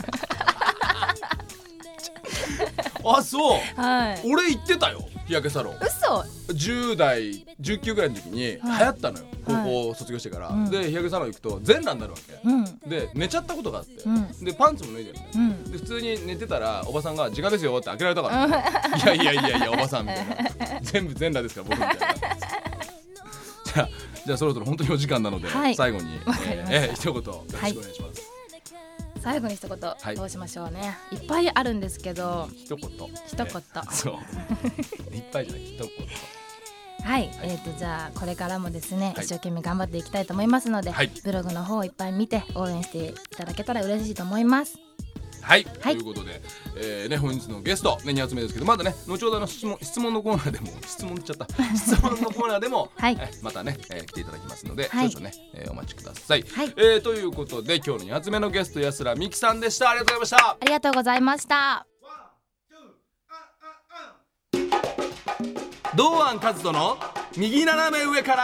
あそう、 はい、 俺行ってたよ日焼けサロン。 嘘。 じゅう代じゅうきゅうぐらいの時に流行ったのよ、はい、高校卒業してから、はい、で日焼けサロン行くと全裸になるわけ、うん、で寝ちゃったことがあって、うん、でパンツも脱いでるの、うん、で普通に寝てたらおばさんが時間ですよって開けられたから、ね、いやいやいやいやおばさんみたいな全部全裸ですから僕みたいなじゃあじゃあそろそろ本当にお時間なので、はい、最後に、えー、一言よろしくお願いします、はい。 最後に一言、はい、どうしましょうね。いっぱいあるんですけど一言一言、ね、 そういっぱいじゃない一言はい、はい、えーとじゃあこれからもですね、はい、一生懸命頑張っていきたいと思いますので、はい、ブログの方をいっぱい見て応援していただけたら嬉しいと思います。 はい、はい、ということで、えーね、本日のゲスト、ね、に発目ですけどまだね後ほどの質問、質問のコーナーでも質問っちゃった質問のコーナーでも、はいえまたね、えー、来ていただきますので、はい、少々ね、えー、お待ちください、はいえー、ということで今日のに発目のゲスト安良美希さんでした。ありがとうございました。 ありがとうございました。 堂安和人の右斜め上から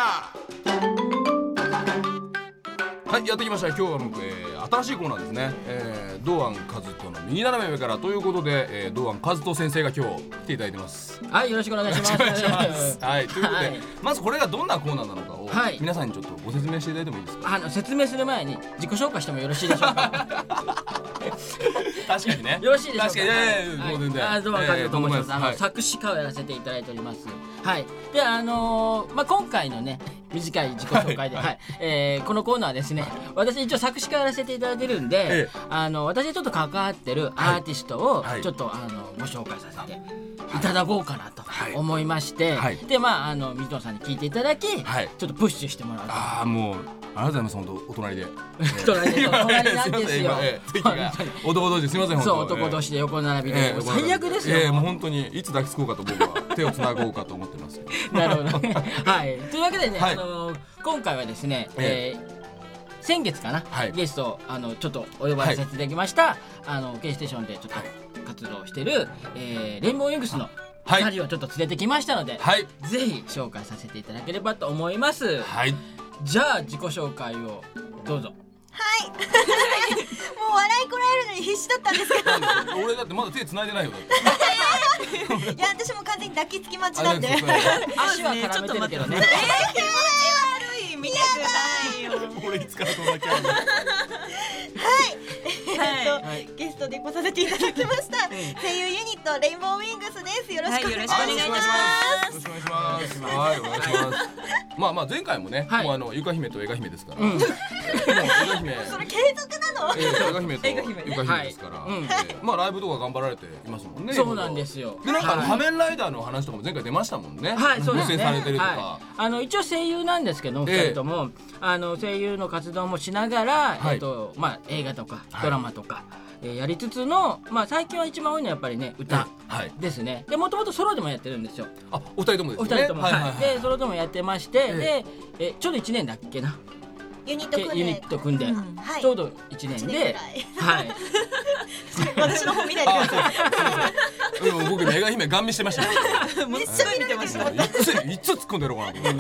はいやってきました。今日は僕、えー、新しいコーナーですね、えー、堂安和人の右斜め上からということで、えー、堂安和人先生が今日来ていただいてます。 はいよろしくお願いしますはいということで、はい、まずこれがどんなコーナーなのかを、はい、皆さんにちょっとご説明していただいてもいいですか。 あの説明する前に自己紹介してもよろしいでしょうか確かにねよろしいでしょうか。 確かにね、 はい、 もう全然あどうも和人と申します、えー、あの、はい、作詞家をやらせていただいております。はいであのー、まあ今回のね短い自己紹介で、はいはいえー、このコーナーはですね私一応作詞家やらせていただいてるんで、ええ、あの私ちょっと関わってるアーティストをちょっと、はい、あのご紹介させていただこうかなと思いまして、はい、でまああの水野さんに聞いていただき、はい、ちょっとプッシュしてもらうと。 ああもうありがとうございます。本当お隣で隣で隣なんですよ。 おどおどですいません。 そう男同士で横並びで、えー、最悪ですよ。 えー、もう本当にいつ抱きつこうかと僕は手をつなごうかと思ってます。 なるほどはいというわけでね、はい、あのー、今回はですね、えーえー先月かな、はい、ゲストあのちょっとお呼ばれさせていただきました、はい、あの K ステーションでちょっと活動してる、えー、レインボーウィングスのはい、 ふたりをちょっと連れてきましたので、 はい、 ぜひ紹介させていただければと思います。 はい、 じゃあ自己紹介をどうぞ。 はいもう笑いこらえるのに必死だったんですけど俺だってまだ手繋いでないよ。だっていや私も完全に抱きつき待ちなんで足は絡めてるけどね。 えー、気持ち悪い見たくないよ俺いつからこんなキャラにはい、はい、ゲストで来させていただきました、うん、声優ユニットレインボーウィングスです。よろしくお願いします。 よろしくお願いします。はい、お願いします。まあまあ前回もね、もうあのゆか姫とえが姫ですから。もうえが姫。 それ継続なの？ えが姫とゆか姫ですから。まあライブとか頑張られていますもんね。 そうなんですよ。 でなんかあの仮面ライダーの話とかも前回出ましたもんね。 はい、そうですね。 出演されてるとか。 あの一応声優なんですけど、二人ともあの声優の活動もしながら、えっとまあ映画とかドラマとか。やりつつの、まあ、最近は一番多いのはやっぱりね歌ですね。でもともとソロでもやってるんですよ。 あ、お二人ともですね。 お二人とも、はいはい、でソロでもやってまして、えー、でえちょうどいちねんだっけな。 ユニット組んで、 ユニット組んで、うんはい、ちょうどいちねんで、はい。 私の方見ないでください。 でも僕ね、えが姫ガン見してました。 めっちゃ見てました。 いついつ突っ込んでるのかな。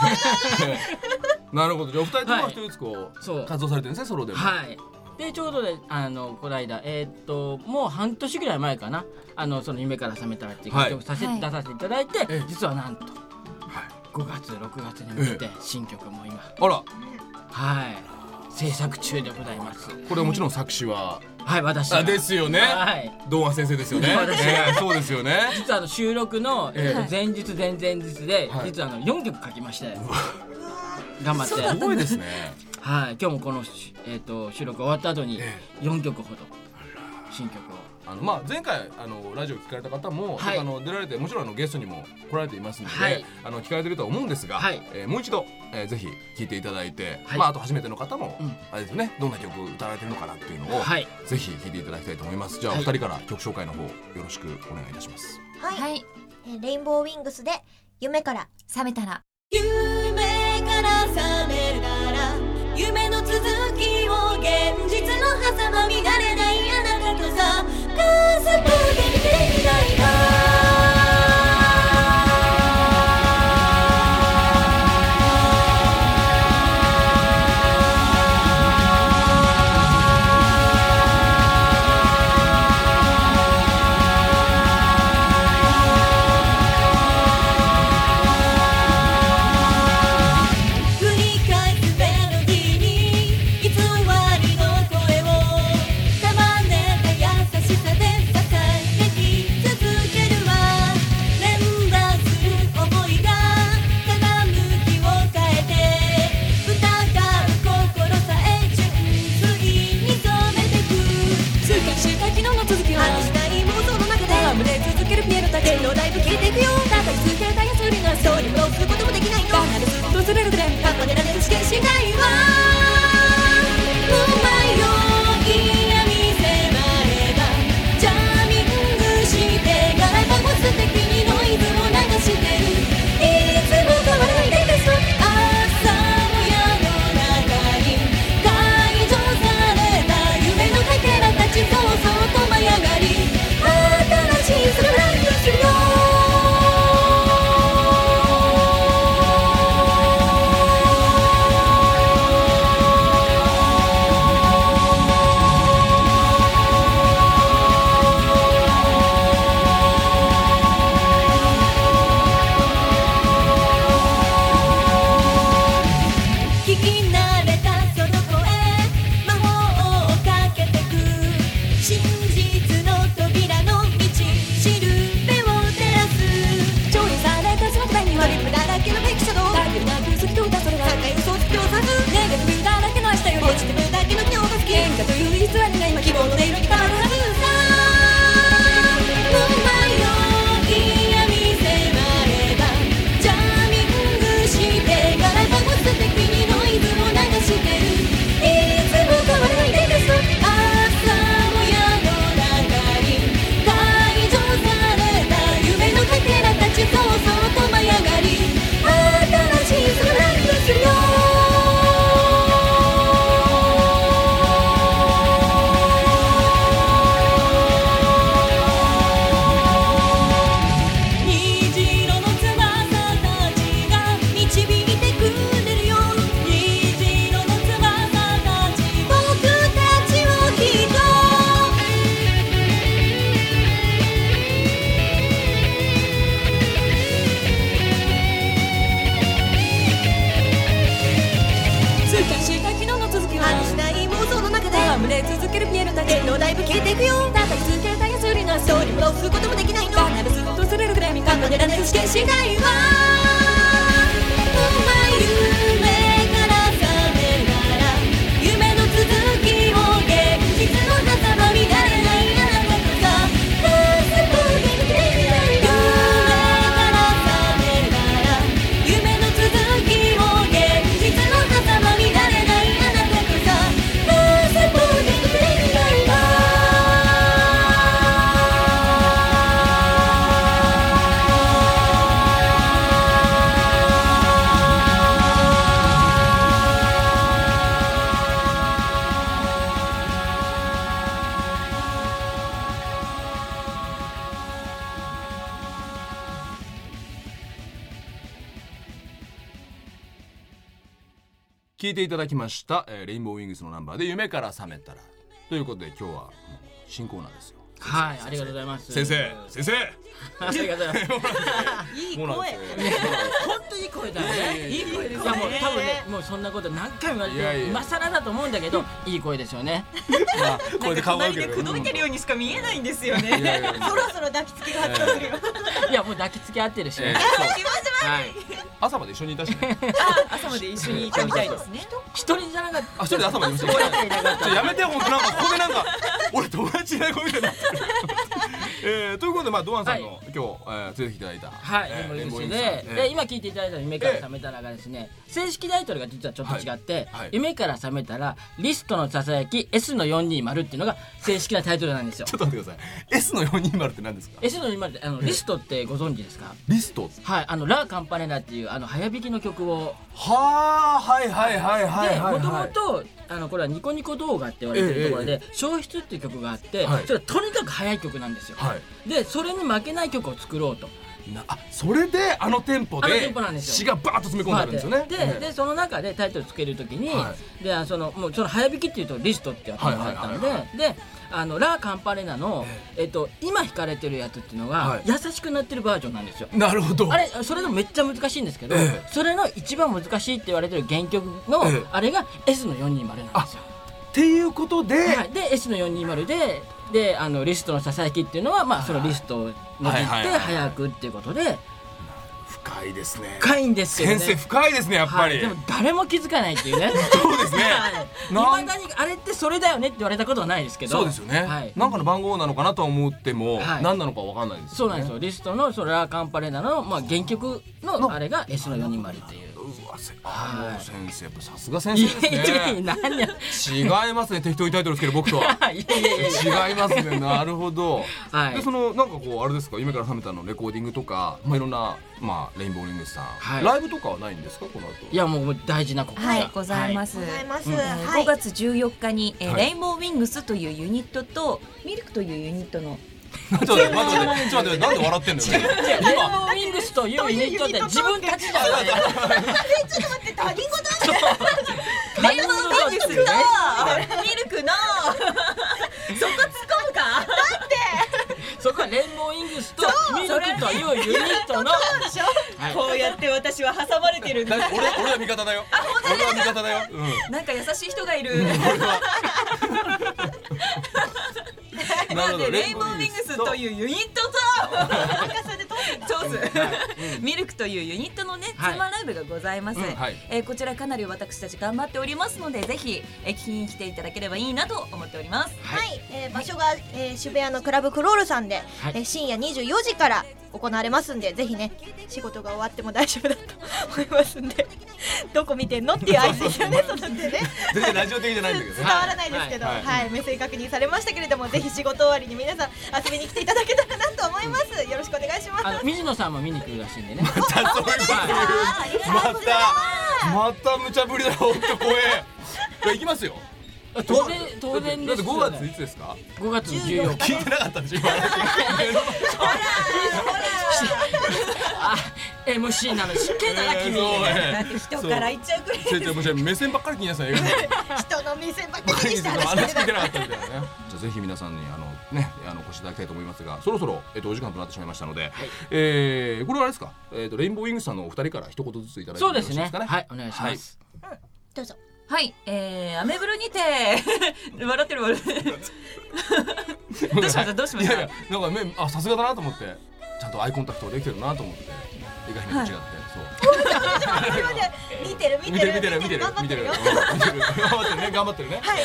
なるほど。じゃあお二人とも一人ずつこう活動されてるんですね、ソロでも。 はい。でちょうどねあのこの間えー、っともう半年ぐらい前かなあのその夢から覚めたらっていう曲をさせ、はい、出させていただいて、はい、実はなんと、はい、ごがつろくがつに向けて新曲も今あらはい制作中でございます。 これはもちろん作詞ははい私はですよね。はい堂安先生ですよね。えー、そうですよね。 実はあの収録の、えー、前日前々日で、はい、実はあのよんきょく書きまして頑張ってすごいですね。 はい、今日もこの、えー、と収録終わった後によんきょくほど新曲をあの、まあ、前回あのラジオ聞かれた方も、はい、あの出られてもちろんあのゲストにも来られていますので、はい、あの聞かれてるとは思うんですが、はい、えー、もう一度、えー、ぜひ聴いていただいて、はい、まあ、あと初めての方も、うん、あれですね、どんな曲歌われてるのかなっていうのを、はい、ぜひ聴いていただきたいと思います。じゃあ、はい、お二人から曲紹介の方よろしくお願いいたします。 はい、はい、えー、レインボーウィングスで夢から覚めたら夢から覚めたら夢の続きを現実の狭間見慣れないあなたとさパスポートにできないなち消したいわ夢から覚めなら夢の続きを現実の狭間になれないあなたとさ夢から覚めなら夢の続きを現実の狭間になれないあなたとさ聞いていただきました、えー、レインボーウィングスのナンバーで夢から覚めたらということで今日はもう新コーナーですよ。 はい、ありがとうございます。 先生先生ありがとうございますいい声。 本当にいい声だね。いい声ですね。いやもう多分ね、もうそんなこと何回も言われていやいや今更だと思うんだけどいい声ですよね。 まあこれで顔が隣で口説いてるようにしか見えないんですよね。 いやいやそろそろ抱きつきが発動するよ。 いやもう抱きつき合ってるしね。 えーそう気持ちはい。 朝まで一緒にいたしね朝まで一緒にいたみたいですね。 一人じゃなかった。 あ一人で朝まで一緒にいたしちょやめて本当なんかここでなんか俺友達いない子みたいになってるえーということでまあドアンさんのはい今日えー連れてきていただいたはい、 えーレインボーウィングスレインボーウィングスさんで、 えーで今聞いていただいた夢から覚めたらがですね、正式タイトルが実はちょっと違って、 はいはい夢から覚めたらリストのささやき エスのよんにーまるっていうのが正式なタイトルなんですよ。 ちょっと待ってください エスのよんにーまるって何ですか？ エスのよんにーまるってあのリストってご存知ですか？ リストはい、あのラーカンパネラっていうあの早弾きの曲をはあはいはいはいはいはいでもともはいとあのこれはニコニコ動画って言われてるところで「消失」っていう曲があってはいそれはとにかく速い曲なんですよ。 はいでそれに負けない曲を作ろうと。 なあそれであのテンポあのテでンポなんですよ詩がバーッと詰め込んであるんですよね。 で、 ええでその中でタイトルつけるときに、 はであそのもうその早弾きっていうとリストってやつがあったので、 はいはいであのラーカンパネナの、えっと今弾かれてるやつっていうのが、 はい優しくなってるバージョンなんですよ。 なるほど。 あれそれでもめっちゃ難しいんですけど、 ええそれの一番難しいって言われてる原曲の、 ええあれが エスのよんにーまるなんですよ。 っていうことで、 はい、で エスのよんにーまるでであのリストのささやきっていうのは、まあ、そのリストをもじってはいはいはい早くっていうことで深いですね。 深いんですよね。 先生深いですねやっぱり。 はい、でも誰も気づかないっていうねそうですねはい、 なん未だにあれってそれだよねって言われたことはないですけどそうですよね、 はい、 なんかの番号なのかなとは思っても、 はい何なのかわかんないですよね。 そうなんですよ。リストのそのラーカンパレナの、まあ、原曲のあれが エスのよんにーまるっていう。 うわせあはいもう先生やっぱさすが先生ですいやいやね。 何や違いますね適当にタイトルつける僕とは。 いやいやいやいや違いますねなるほど。 はいでそのなんかこうあれですか夢から覚めたのレコーディングとか、まあ、いろんな、まあ、レインボーリングスさん、 はいライブとかはないんですかこの後。 いやもう大事な告知がはい、ございます。 ございます。 えーはいごがつじゅうよっかに、えーはいレインボーウィングスというユニットとミルクというユニットのちょっと待って待って待ってちょっと待ってなんで笑ってんのよ。 レインボーウィングスというユニットって自分たちじゃないちょっと待って他人事だね。 レインボーウィングスとミルクのそこ突っ込むかそこはレインボーウィングスとミルクというユニットのでしょはいこうやって私は挟まれてるんだ。 だ俺俺は味方だよ。俺は味方だよ。うん。 なんか優しい人がいるなるほどレインボーウィングスというユニットとそうですミルクというユニットのねツはいーマンライブがございます、 うんはいえーこちらかなり私たち頑張っておりますのでぜひ、えー聞きに来ていただければいいなと思っております。 はい、えー場所が、えー渋谷のクラブクロールさんで、 はいえー深夜にじゅうよじから行われますんでぜひね仕事が終わっても大丈夫だと思いますんでどこ見てんのっていう合図ですよねその手ね全然ラジオ的じゃないんだけどね。 伝わらないですけど、 ははいいはい目線確認されましたけれどもぜひ仕事終わりに皆さん遊びに来ていただけたらなと思いますよろしくお願いしますあの水野さんも見に来るらしいんでねまたそういうこと言うまたまた無茶ぶりだよほんと怖え。じゃあ行きますよ。 当然当然だってですよごがついつですか。 ごがつじゅうよっか聞いてなかったんでしょ今あ エムシー なの知ってんだな君だって人から言っちゃうくらい先生もし目線ばっかり気になさいよ。 人の目線ばっばっかりかりにして話話聞いてなかしてるったみたいなね。じゃあぜひ皆さんにあのねあのお越しいただきたいと思いますが、そろそろえっとお時間となってしまいましたので、えーこれはあれですか。えっとレインボーウィングスさんのお二人から一言ずついただいてもよろしそうですねいですかね。 はいお願いしますどうぞはい、えー、アメブルにて笑ってる笑ってるどうしましたどうしましたいやいやなんか目あさすがだなと思ってちゃんとアイコンタクトができてるなと思って映画姫と違って、はい、 そう見てる見てる見てる見てる見てる見てる頑張ってるね頑張ってるね、はい、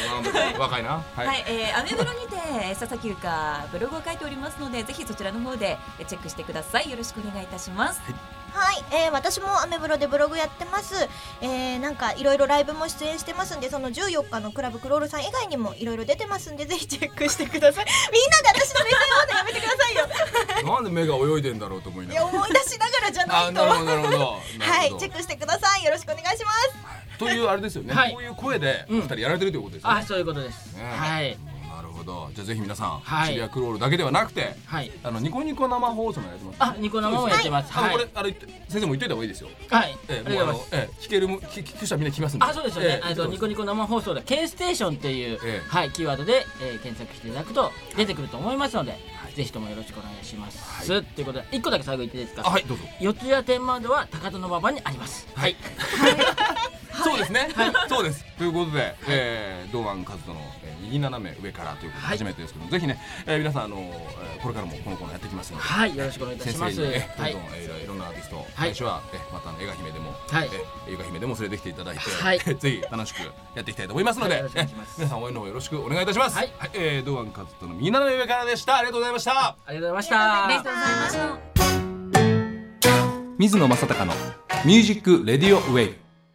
若いなはい、はい、えー、アメブロにて佐々木優香ブログを書いておりますのでぜひそちらの方でチェックしてください。よろしくお願いいたします。 はい、えー、私もアメブロでブログやってます。えー、なんかいろいろライブも出演してますんで、そのじゅうよっかのクラブクロールさん以外にもいろいろ出てますんでぜひチェックしてください。みんなで私の目線までやめてくださいよなんで目が泳いでんだろうと思いながらいや思い出しながらじゃないとなるほどなるほどはいチェックしてください。よろしくお願いします、 はい、というあれですよね、はい、こういう声でふたりやられてるということですね、 うん、あそういうことです、ね、はいなるほど。じゃあぜひ皆さん、はい、シリアクロールだけではなくて、はい、あのニコニコ生放送もやってます、ね、 あニコ生もやってます、 はい、あのこれあれ先生も言っといた方がいいですよ。 はい、 えー、もうあの、えー、聞けるも聞く人はみんな来ますんで。 あそうですよね、えー、とニコニコ生放送で K ステーションっていう、えー、はいキーワードで、えー、検索していただくと出てくると思いますので、はい、ぜひともよろしくお願いします、はい、ということでいっこだけ最後言っていいですか。 はいどうぞ。 四谷天満堂は高田馬場にあります。はい、 はいそうですね、はい、そうですということで、はい、えー、堂安和人の、えー、右斜め上からということで初めてですけども、はい、ぜひね、えー、皆さんあの、えー、これからもこのコーナーやっていきますので、 はいよろしくお願いいたします。 先生に、ね、 はい、 どんどん、えー、いろんなアーティスト、はい、最初は、えー、また映画姫でも、はい、えー、映画姫でも連れてきていただいて、はい、ぜひ楽しくやっていきたいと思いますので、はい、えー、皆さん応援の方よろしくお願いいたします。はい、はい、えー、堂安和人の右斜め上からでした。ありがとうございました。 ありがとうございました。 ありがとうございました。 水野正孝のミュージックレディオウェイ。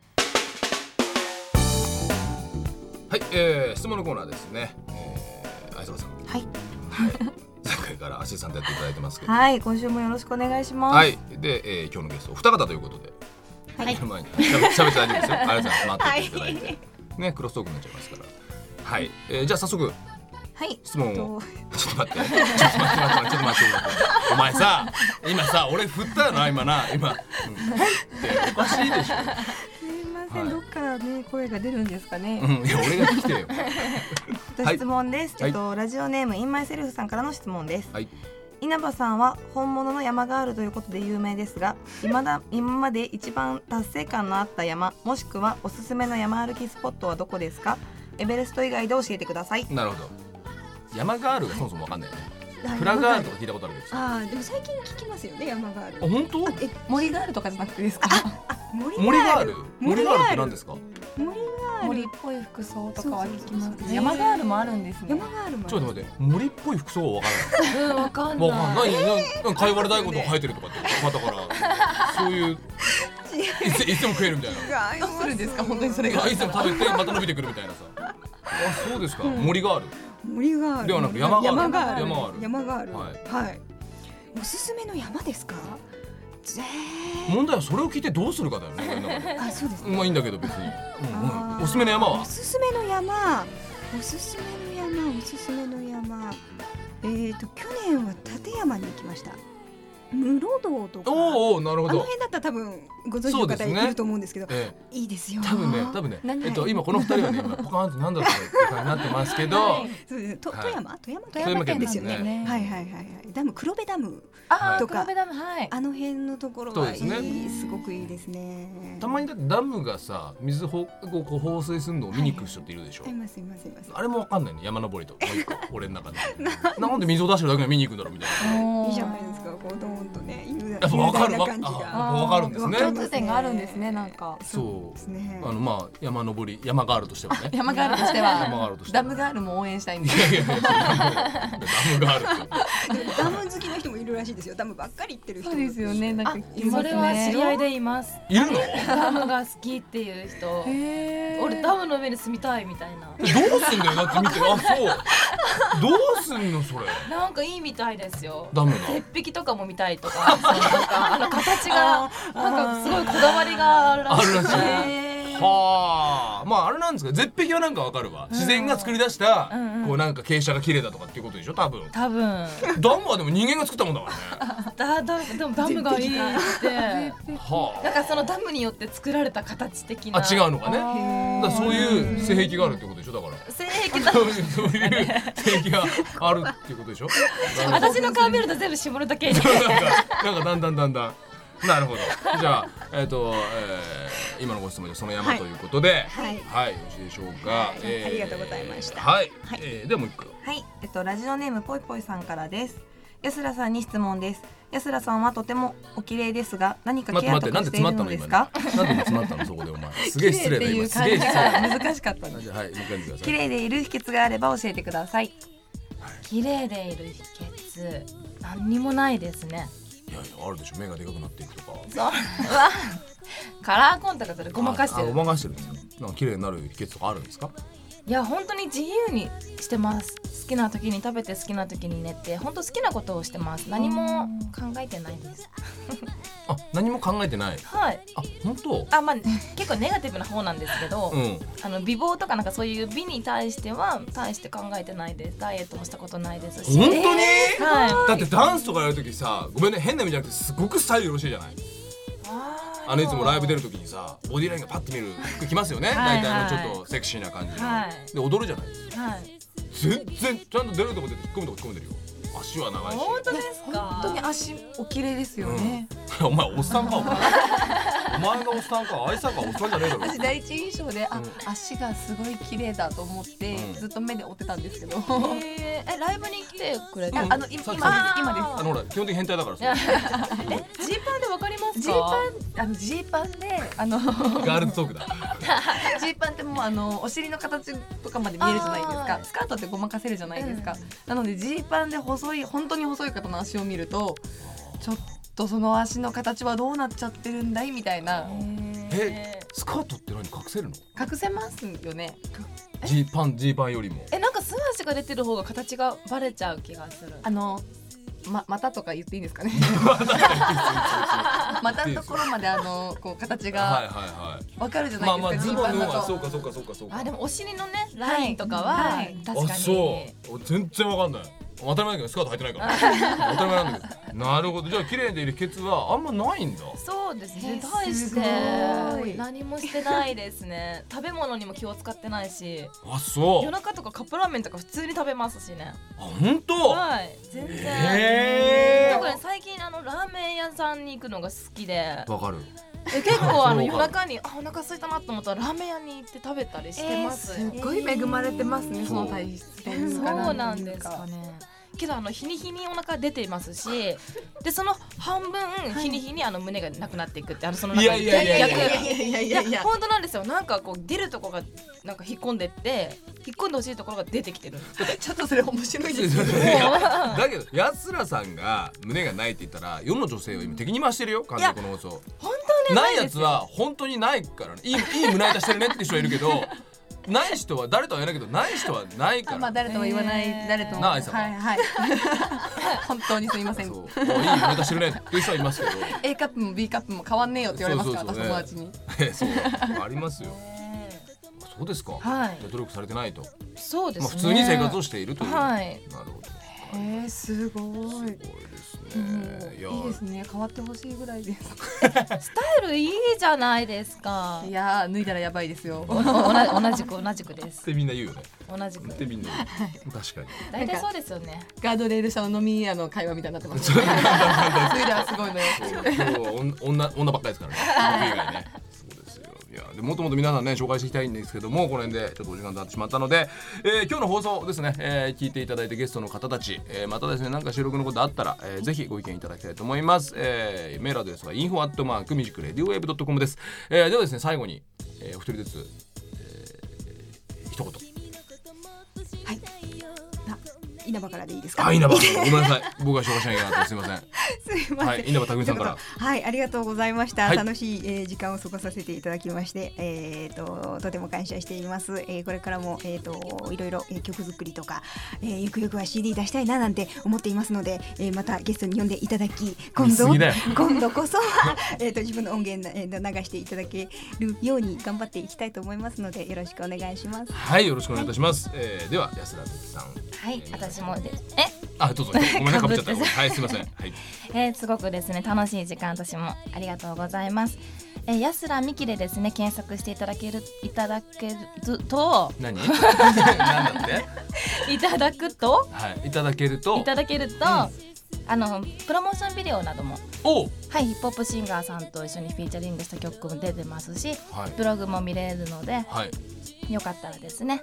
はい、えー、質問のコーナーですね。えー、相沢さん。 はい。 はい、前回からアシスタントやっていただいてますけど。 はい、今週もよろしくお願いします。 はい、で、えー、今日のゲストお二方ということで。はい。前にしゃべって大丈夫ですよ。ありがとうございます。待っていただいて、はい、ね、クロストークになっちゃいますから。はい、えー、じゃあ早速。 はい。 質問を。ちょっと待って。ちょっと待って待ってちょっと待って待って。お前さ、今さ、俺振ったよな今な今。うん、っておかしいでしょ。 はい、どっからね声が出るんですかね。 うん、いや俺が来てよ。 質問です。はい、えっとラジオネームインマイセルフさんからの質問です。 はい、 稲葉さんは本物の山があるということで有名ですが、今だ今まで一番達成感のあった山、もしくはおすすめの山歩きスポットはどこですか？エベレスト以外で教えてください。 なるほど。山があるがそもそもわかんないよね。フラガールとか聞いたことあるけど。 ああでも最近聞きますよね山がある。 あ本当？ え森があるとかじゃなくてですか？ 森がある。森があるって何ですか？ 森がある。森っぽい服装とかは聞きますけど、山があるもあるんですね。 山があるも。 ちょっと待って、森っぽい服装はわからない。 うんわかんない。 わかんない。何貝割れ大根とか生えてるとかってまたからそういういついつでも食えるみたいな。 どうするんですか本当にそれが。 いつでも食べてまた伸びてくるみたいなさ。あそうですか。森がある。 森がある。 ではなく山がある。 山がある。 山がある。 山がある。はい。おすすめの山ですか？ 問題はそれを聞いてどうするかだよね。 あ、そうですね。 まあいいんだけど別に。おすすめの山は？ おすすめの山、おすすめの山、おすすめの山。えっと去年は立山に行きました。室堂とか。 おお、なるほど。 あの辺だったら多分ご存知の方いると思うんですけど、いいですよ。 多分ね、多分ね。えっと今この二人はね、今ポカーンってなんだろうって感じになってますけど。 そうです。富山、富山、富山県ですよね。はいはいはいはい。ダム黒部ダムとか、あの辺のところはいい、すごくいいですね。 たまにだってダムがさ、水をこう放水するのを見に行く人っているでしょ。 いますいますいます。 あれもわかんないね。山登りと俺の中で。なんで水を出してるだけで見に行くんだろうみたいな。 いいじゃないですか。こうドーンとね。 やっぱわかるわかるんですね。 共通点があるんですねなんか。 そうですね。あのまあ山登り山ガールとしてはね。 山ガールとしては。ダムガールも応援したいんです。 いやいやダムガール。 ダム好きな人もいるらしいですよ。ダムばっかり行ってる人。 そうですよね。なんかそれは知り合いでいます。 いるの？ ダムが好きっていう人。俺ダムの上に住みたいみたいな。 どうすんだよだって見て。あそう。どうすんのそれ。 なんかいいみたいですよ。 ダムが。 絶壁とかも見たいとか。なんかあの形がなんかすごいこだわりがあるらしい。 あるらしい。はあ、まああれなんですか。絶壁はなんかわかるわ。自然が作り出したこうなんか傾斜が綺麗だとかっていうことでしょ多分。 多分。 ダムはでも人間が作ったもんだからね。 だだでもダムがいいって。はあ。なんかそのダムによって作られた形的な。 あ違うのかね。だそういう性癖があるってことでしょだから。 性癖だ。 そういう性癖があるっていうことでしょ。 私の顔見ると全部絞るだけに。 なんかなんかだんだんだんだん。なるほど。じゃあえっと今のご質問でその山ということで、はいはいよろしいでしょうか。 ありがとうございました。 はい。でもう一個。 はい。えっとラジオネームぽいぽいさんからです。 安らさんに質問です。安らさんはとてもお綺麗ですが、何かケアとかしているのですか？ なんで詰まったのそこでお前。すげえ失礼だ今。すげえ失礼。難しかったね。 はい、もう一回言ってください。 綺麗でいる秘訣があれば教えてください。 綺麗でいる秘訣、何にもないですね。 いやいやあるでしょ。目がでかくなっていくとか。 そうはカラーコンタクトでごまかしてる。 ごまかしてるんですよ。なんか綺麗になる秘訣とかあるんですか？ いや本当に自由にしてます。好きな時に食べて好きな時に寝て、本当好きなことをしてます。何も考えてないです。 あ、何も考えてない。 はい。 あ、本当？ あ、まあ結構ネガティブな方なんですけど、 うん、 あの美貌とかなんかそういう美に対しては大して考えてないです。ダイエットもしたことないですし。 本当に？ はい。 だってダンスとかやるときさ、ごめんね変な意味じゃなくてすごくスタイルよろしいじゃない。あのいつもライブ出るときにさ、ボディラインがパッと見る服着ますよね。大体のちょっとセクシーな感じの、はい、で踊るじゃないですか。はい、全然ちゃんと出るとこで突っ込むとこ突っ込んでるよ。足は長いし。 本当ですか？ 本当に足お綺麗ですよね。 うん、お前おっさんかお前。お前がおっさんか、愛さんかおっさんじゃねえだろ。 私第一印象で、あ、うん、足がすごい綺麗だと思って、うん、ずっと目で追ってたんですけど。 えー、えライブに来てくれた？ あの今今です。 あのほら基本的に変態だからさ。 え、ジーパンでわかりますか？ ジーパンあのジーパンであのガールズトークだ。 ジーパンってもうあのお尻の形とかまで見えるじゃないですか。スカートってごまかせるじゃないですか。うん、なのでジーパンで細い本当に細い方の足を見ると、ちょっとその足の形はどうなっちゃってるんだいみたいな。 え、スカートって何隠せるの？ 隠せますよね。 ジーパンジーパンよりも。 え、なんか素足が出てる方が形がバレちゃう気がする。 あのま股とか言っていいんですかね。股のところまであのこう形がわかるじゃないですか。まあまあズボンのはそうかそうかそうかそうか。 あ、でもお尻のねラインとかは確かに。 あ、そう。全然わかんない。当たり前だけどスカート履いてないから。当たり前なんだけど。なるほど。じゃあ綺麗でいる秘訣はあんまないんだ。 そうですね。大して何もしてないですね。食べ物にも気を使ってないし。 あ、そう。 夜中とかカップラーメンとか普通に食べますしね。 あ、本当？ はい。全然。 へー。 特に最近あのラーメン屋さんに行くのが好きで。 わかる。 え、結構あの夜中にあお腹空いたなと思ったらラーメン屋に行って食べたりしてます。 えー、すごい恵まれてますね。その体質。 そうなんですかね。けどあの日に日にお腹出てますし、でその半分日に日にあの胸がなくなっていくって、あのその中に逆いや本当なんですよ。なんかこう出るとこがなんか引っ込んでって引っ込んでほしいところが出てきてる。 ちょっとそれ面白いですよね。 だけど安らさんが胸がないって言ったら世の女性を今敵に回してるよ。完全にこの放送。 本当にないやつは本当にないからね。いいいい胸板してるねって人はいるけど。ない人は誰とは言わないけどない人はないから。 まあ誰とは言わない、えー、誰とも。 なあ、愛さん。 はいはい。本当にすみません。そう。 もういい胸出してるねっていう人はいますけど。 A カップも B カップも変わんねえよって言われますから、私友達に。 そうありますよ。そうですか。 はい。 努力されてないと。 そうですね。 まあ普通に生活をしているという。 はい。 なるほど。 えー、すごい。 すごいですね。 いやいいですね。変わってほしいぐらいです。 スタイルいいじゃないですか。 いや脱いだらやばいですよ。 同じく同じくです。 ってみんな言うよね。 同じく。 ってみんな言う。確かに。 大体そうですよね。 ガードレール下の飲み屋の会話みたいになってます。脱いだらすごいのよ。 今日女女ばっかりですからね。僕以外ね。いやでもっともっと皆さんね紹介していきたいんですけども、この辺でちょっとお時間となってしまったので、えー、今日の放送ですね、えー、聞いていただいてゲストの方たち、えー、またですねなんか収録のことあったら、えー、ぜひご意見いただきたいと思います。えー、メールアドレスは インフォ アットマーク ミュージックレディオウェーブ ドットコム です。えー、ではですね最後に、えー、お一人ずつ、えー、一言。 はい。稲葉からでいいですか。 あ、稲葉ごめんなさい。僕が紹介しなきゃいけなかった。すみません。 すいません。 はい、稲葉拓海さんから。 はい、ありがとうございました。 はい、 楽しい、えー、時間を過ごさせていただきまして、えー、ととても感謝しています。えー、これからも、えー、といろいろ、えー、曲作りとか、えー、ゆくゆくは シーディー 出したいななんて思っていますので、えー、またゲストに呼んでいただき、今度今度こそはえーと自分の音源、えー、流していただけるように頑張っていきたいと思いますので、よろしくお願いします。 はい、よろしくお願いいたします。はい、えー、では安田哲さん。 はい、私もです。えあ、どうぞ。ごめんね、かぶっちゃった。はい、すみません。はい。 えー、すごくですね楽しい時間、私もありがとうございます。えー、安ら美希でですね検索していただけるいただけると何？何だって？ いただくと？ はい、いただけると。 いただけると、うん、あのプロモーションビデオなども、はい、ヒップホップシンガーさんと一緒にフィーチャリングした曲も出てますし、はい、ブログも見れるので、はい、よかったらですね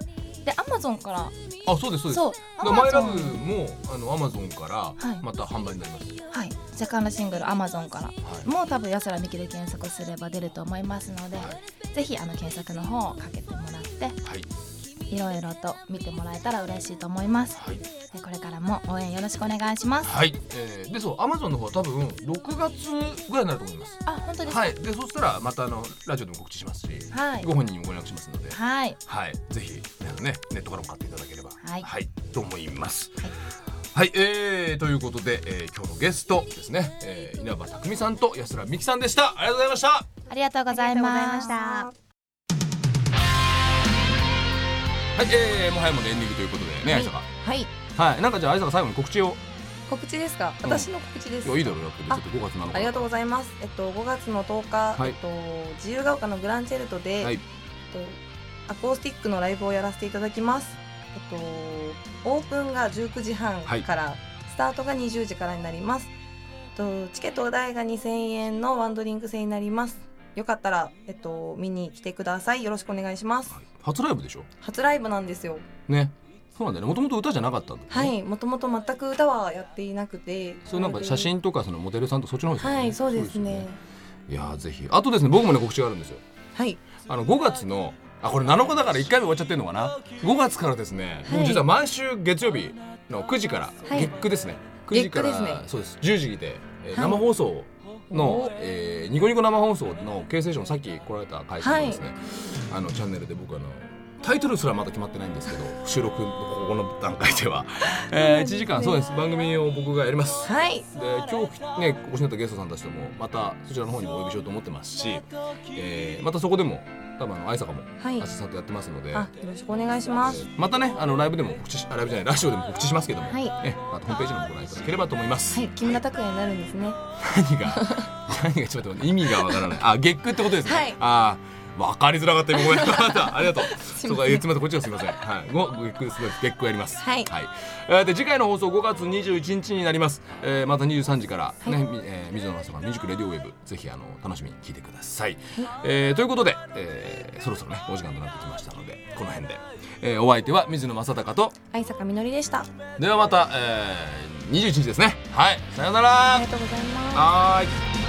で Amazon からあそうですそうですそうマイラブもあの Amazon からまた販売になります、 はい、はい、セカンドシングル Amazon から、はい、もう多分安らみきで検索すれば出ると思いますので、はい、ぜひあの検索の方をかけてもらって、はい、いろいろと見てもらえたら嬉しいと思います、はい、これからも応援よろしくお願いします。 はい、えー、でそう Amazon の方は多分ろくがつぐらいになると思います。 あ本当ですか。 はい、でそしたらまたあのラジオでも告知しますし、はい、ご本人にもご連絡しますので、はい、はい、ぜひねネットからも買っていただければ、はい、はい、と思います。はいはい、えー、ということで、えー、今日のゲストですね、えー、稲葉匠さんと安ら美希さんでした。ありがとうございました。 ありがとうございました。 はい、えー、もはやもうエンディングということでね、愛さがはいはい、なんかじゃあ愛さが最後に告知を。 告知ですか、うん、私の告知です。 いやいいだろうやってちょっとごがつなのかありがとうございます。えっとごがつのとおか、はい、えっと自由が丘のグランチェルトで、はい、えっとアコースティックのライブをやらせていただきます。えっとオープンがじゅうくじはんから、はい、スタートがにじゅうじからになります。えっとチケット代がにせんえんのワンドリンク制になります。よかったらえっと見に来てください。よろしくお願いします。はい、 初ライブでしょ。 初ライブなんですよ。 ね。そうなんだよね。もともと歌じゃなかったんだ、ね。 はい、もともと全く歌はやっていなくて。 そうなんか写真とかそのモデルさんとそっちの方ですね。 はい、そうですね。ですねいやぜひ。あとですね、僕もね告知があるんですよ。 はい。 あのごがつのあこれなのかだからいっかいめ終わっちゃってるのかな。ごがつからですね、はい、実は毎週月曜日のくじから、はい、月くですね。くじから、ね、そうです。じゅうじで、えー、生放送。はいの、えー、ニコニコ生放送のKステーションさっき来られた会社のですね、はい、あのチャンネルで僕あのタイトルすらまだ決まってないんですけど収録のここの段階では、えー、いちじかんそうです番組を僕がやります、はい、で今日ねお越しになったゲストさんたちともまたそちらの方にもお呼びしようと思ってますし、えー、またそこでも多分あの愛坂もアシスタントやってますので、 はい、あよろしくお願いします、 えー、またねあのライブでも告知しライブじゃないラジオでも告知しますけども、はいね、またホームページの方ご覧いただければと思います。 はい、木村拓哉になるんですね。 何が何がちょっと待って意味がわからない。あ月句ってことですね。はい、あ分かりづらかったよごめんなさいありがとうそうか月までこっちはすみませんはいご月句です月句やりますはい、はいえー、で次回の放送ごがつにじゅういちにちになります、えー、またにじゅうさんじからね、はいえー、水野正のミュージックレディオウェブぜひあの楽しみに聞いてください、はいえー、ということで、えー、そろそろねお時間となってきましたのでこの辺で、えー、お相手は水野正孝と愛坂みのりでした。 ではまた、えー、にじゅういちにちですねはいさようならありがとうございます。 はい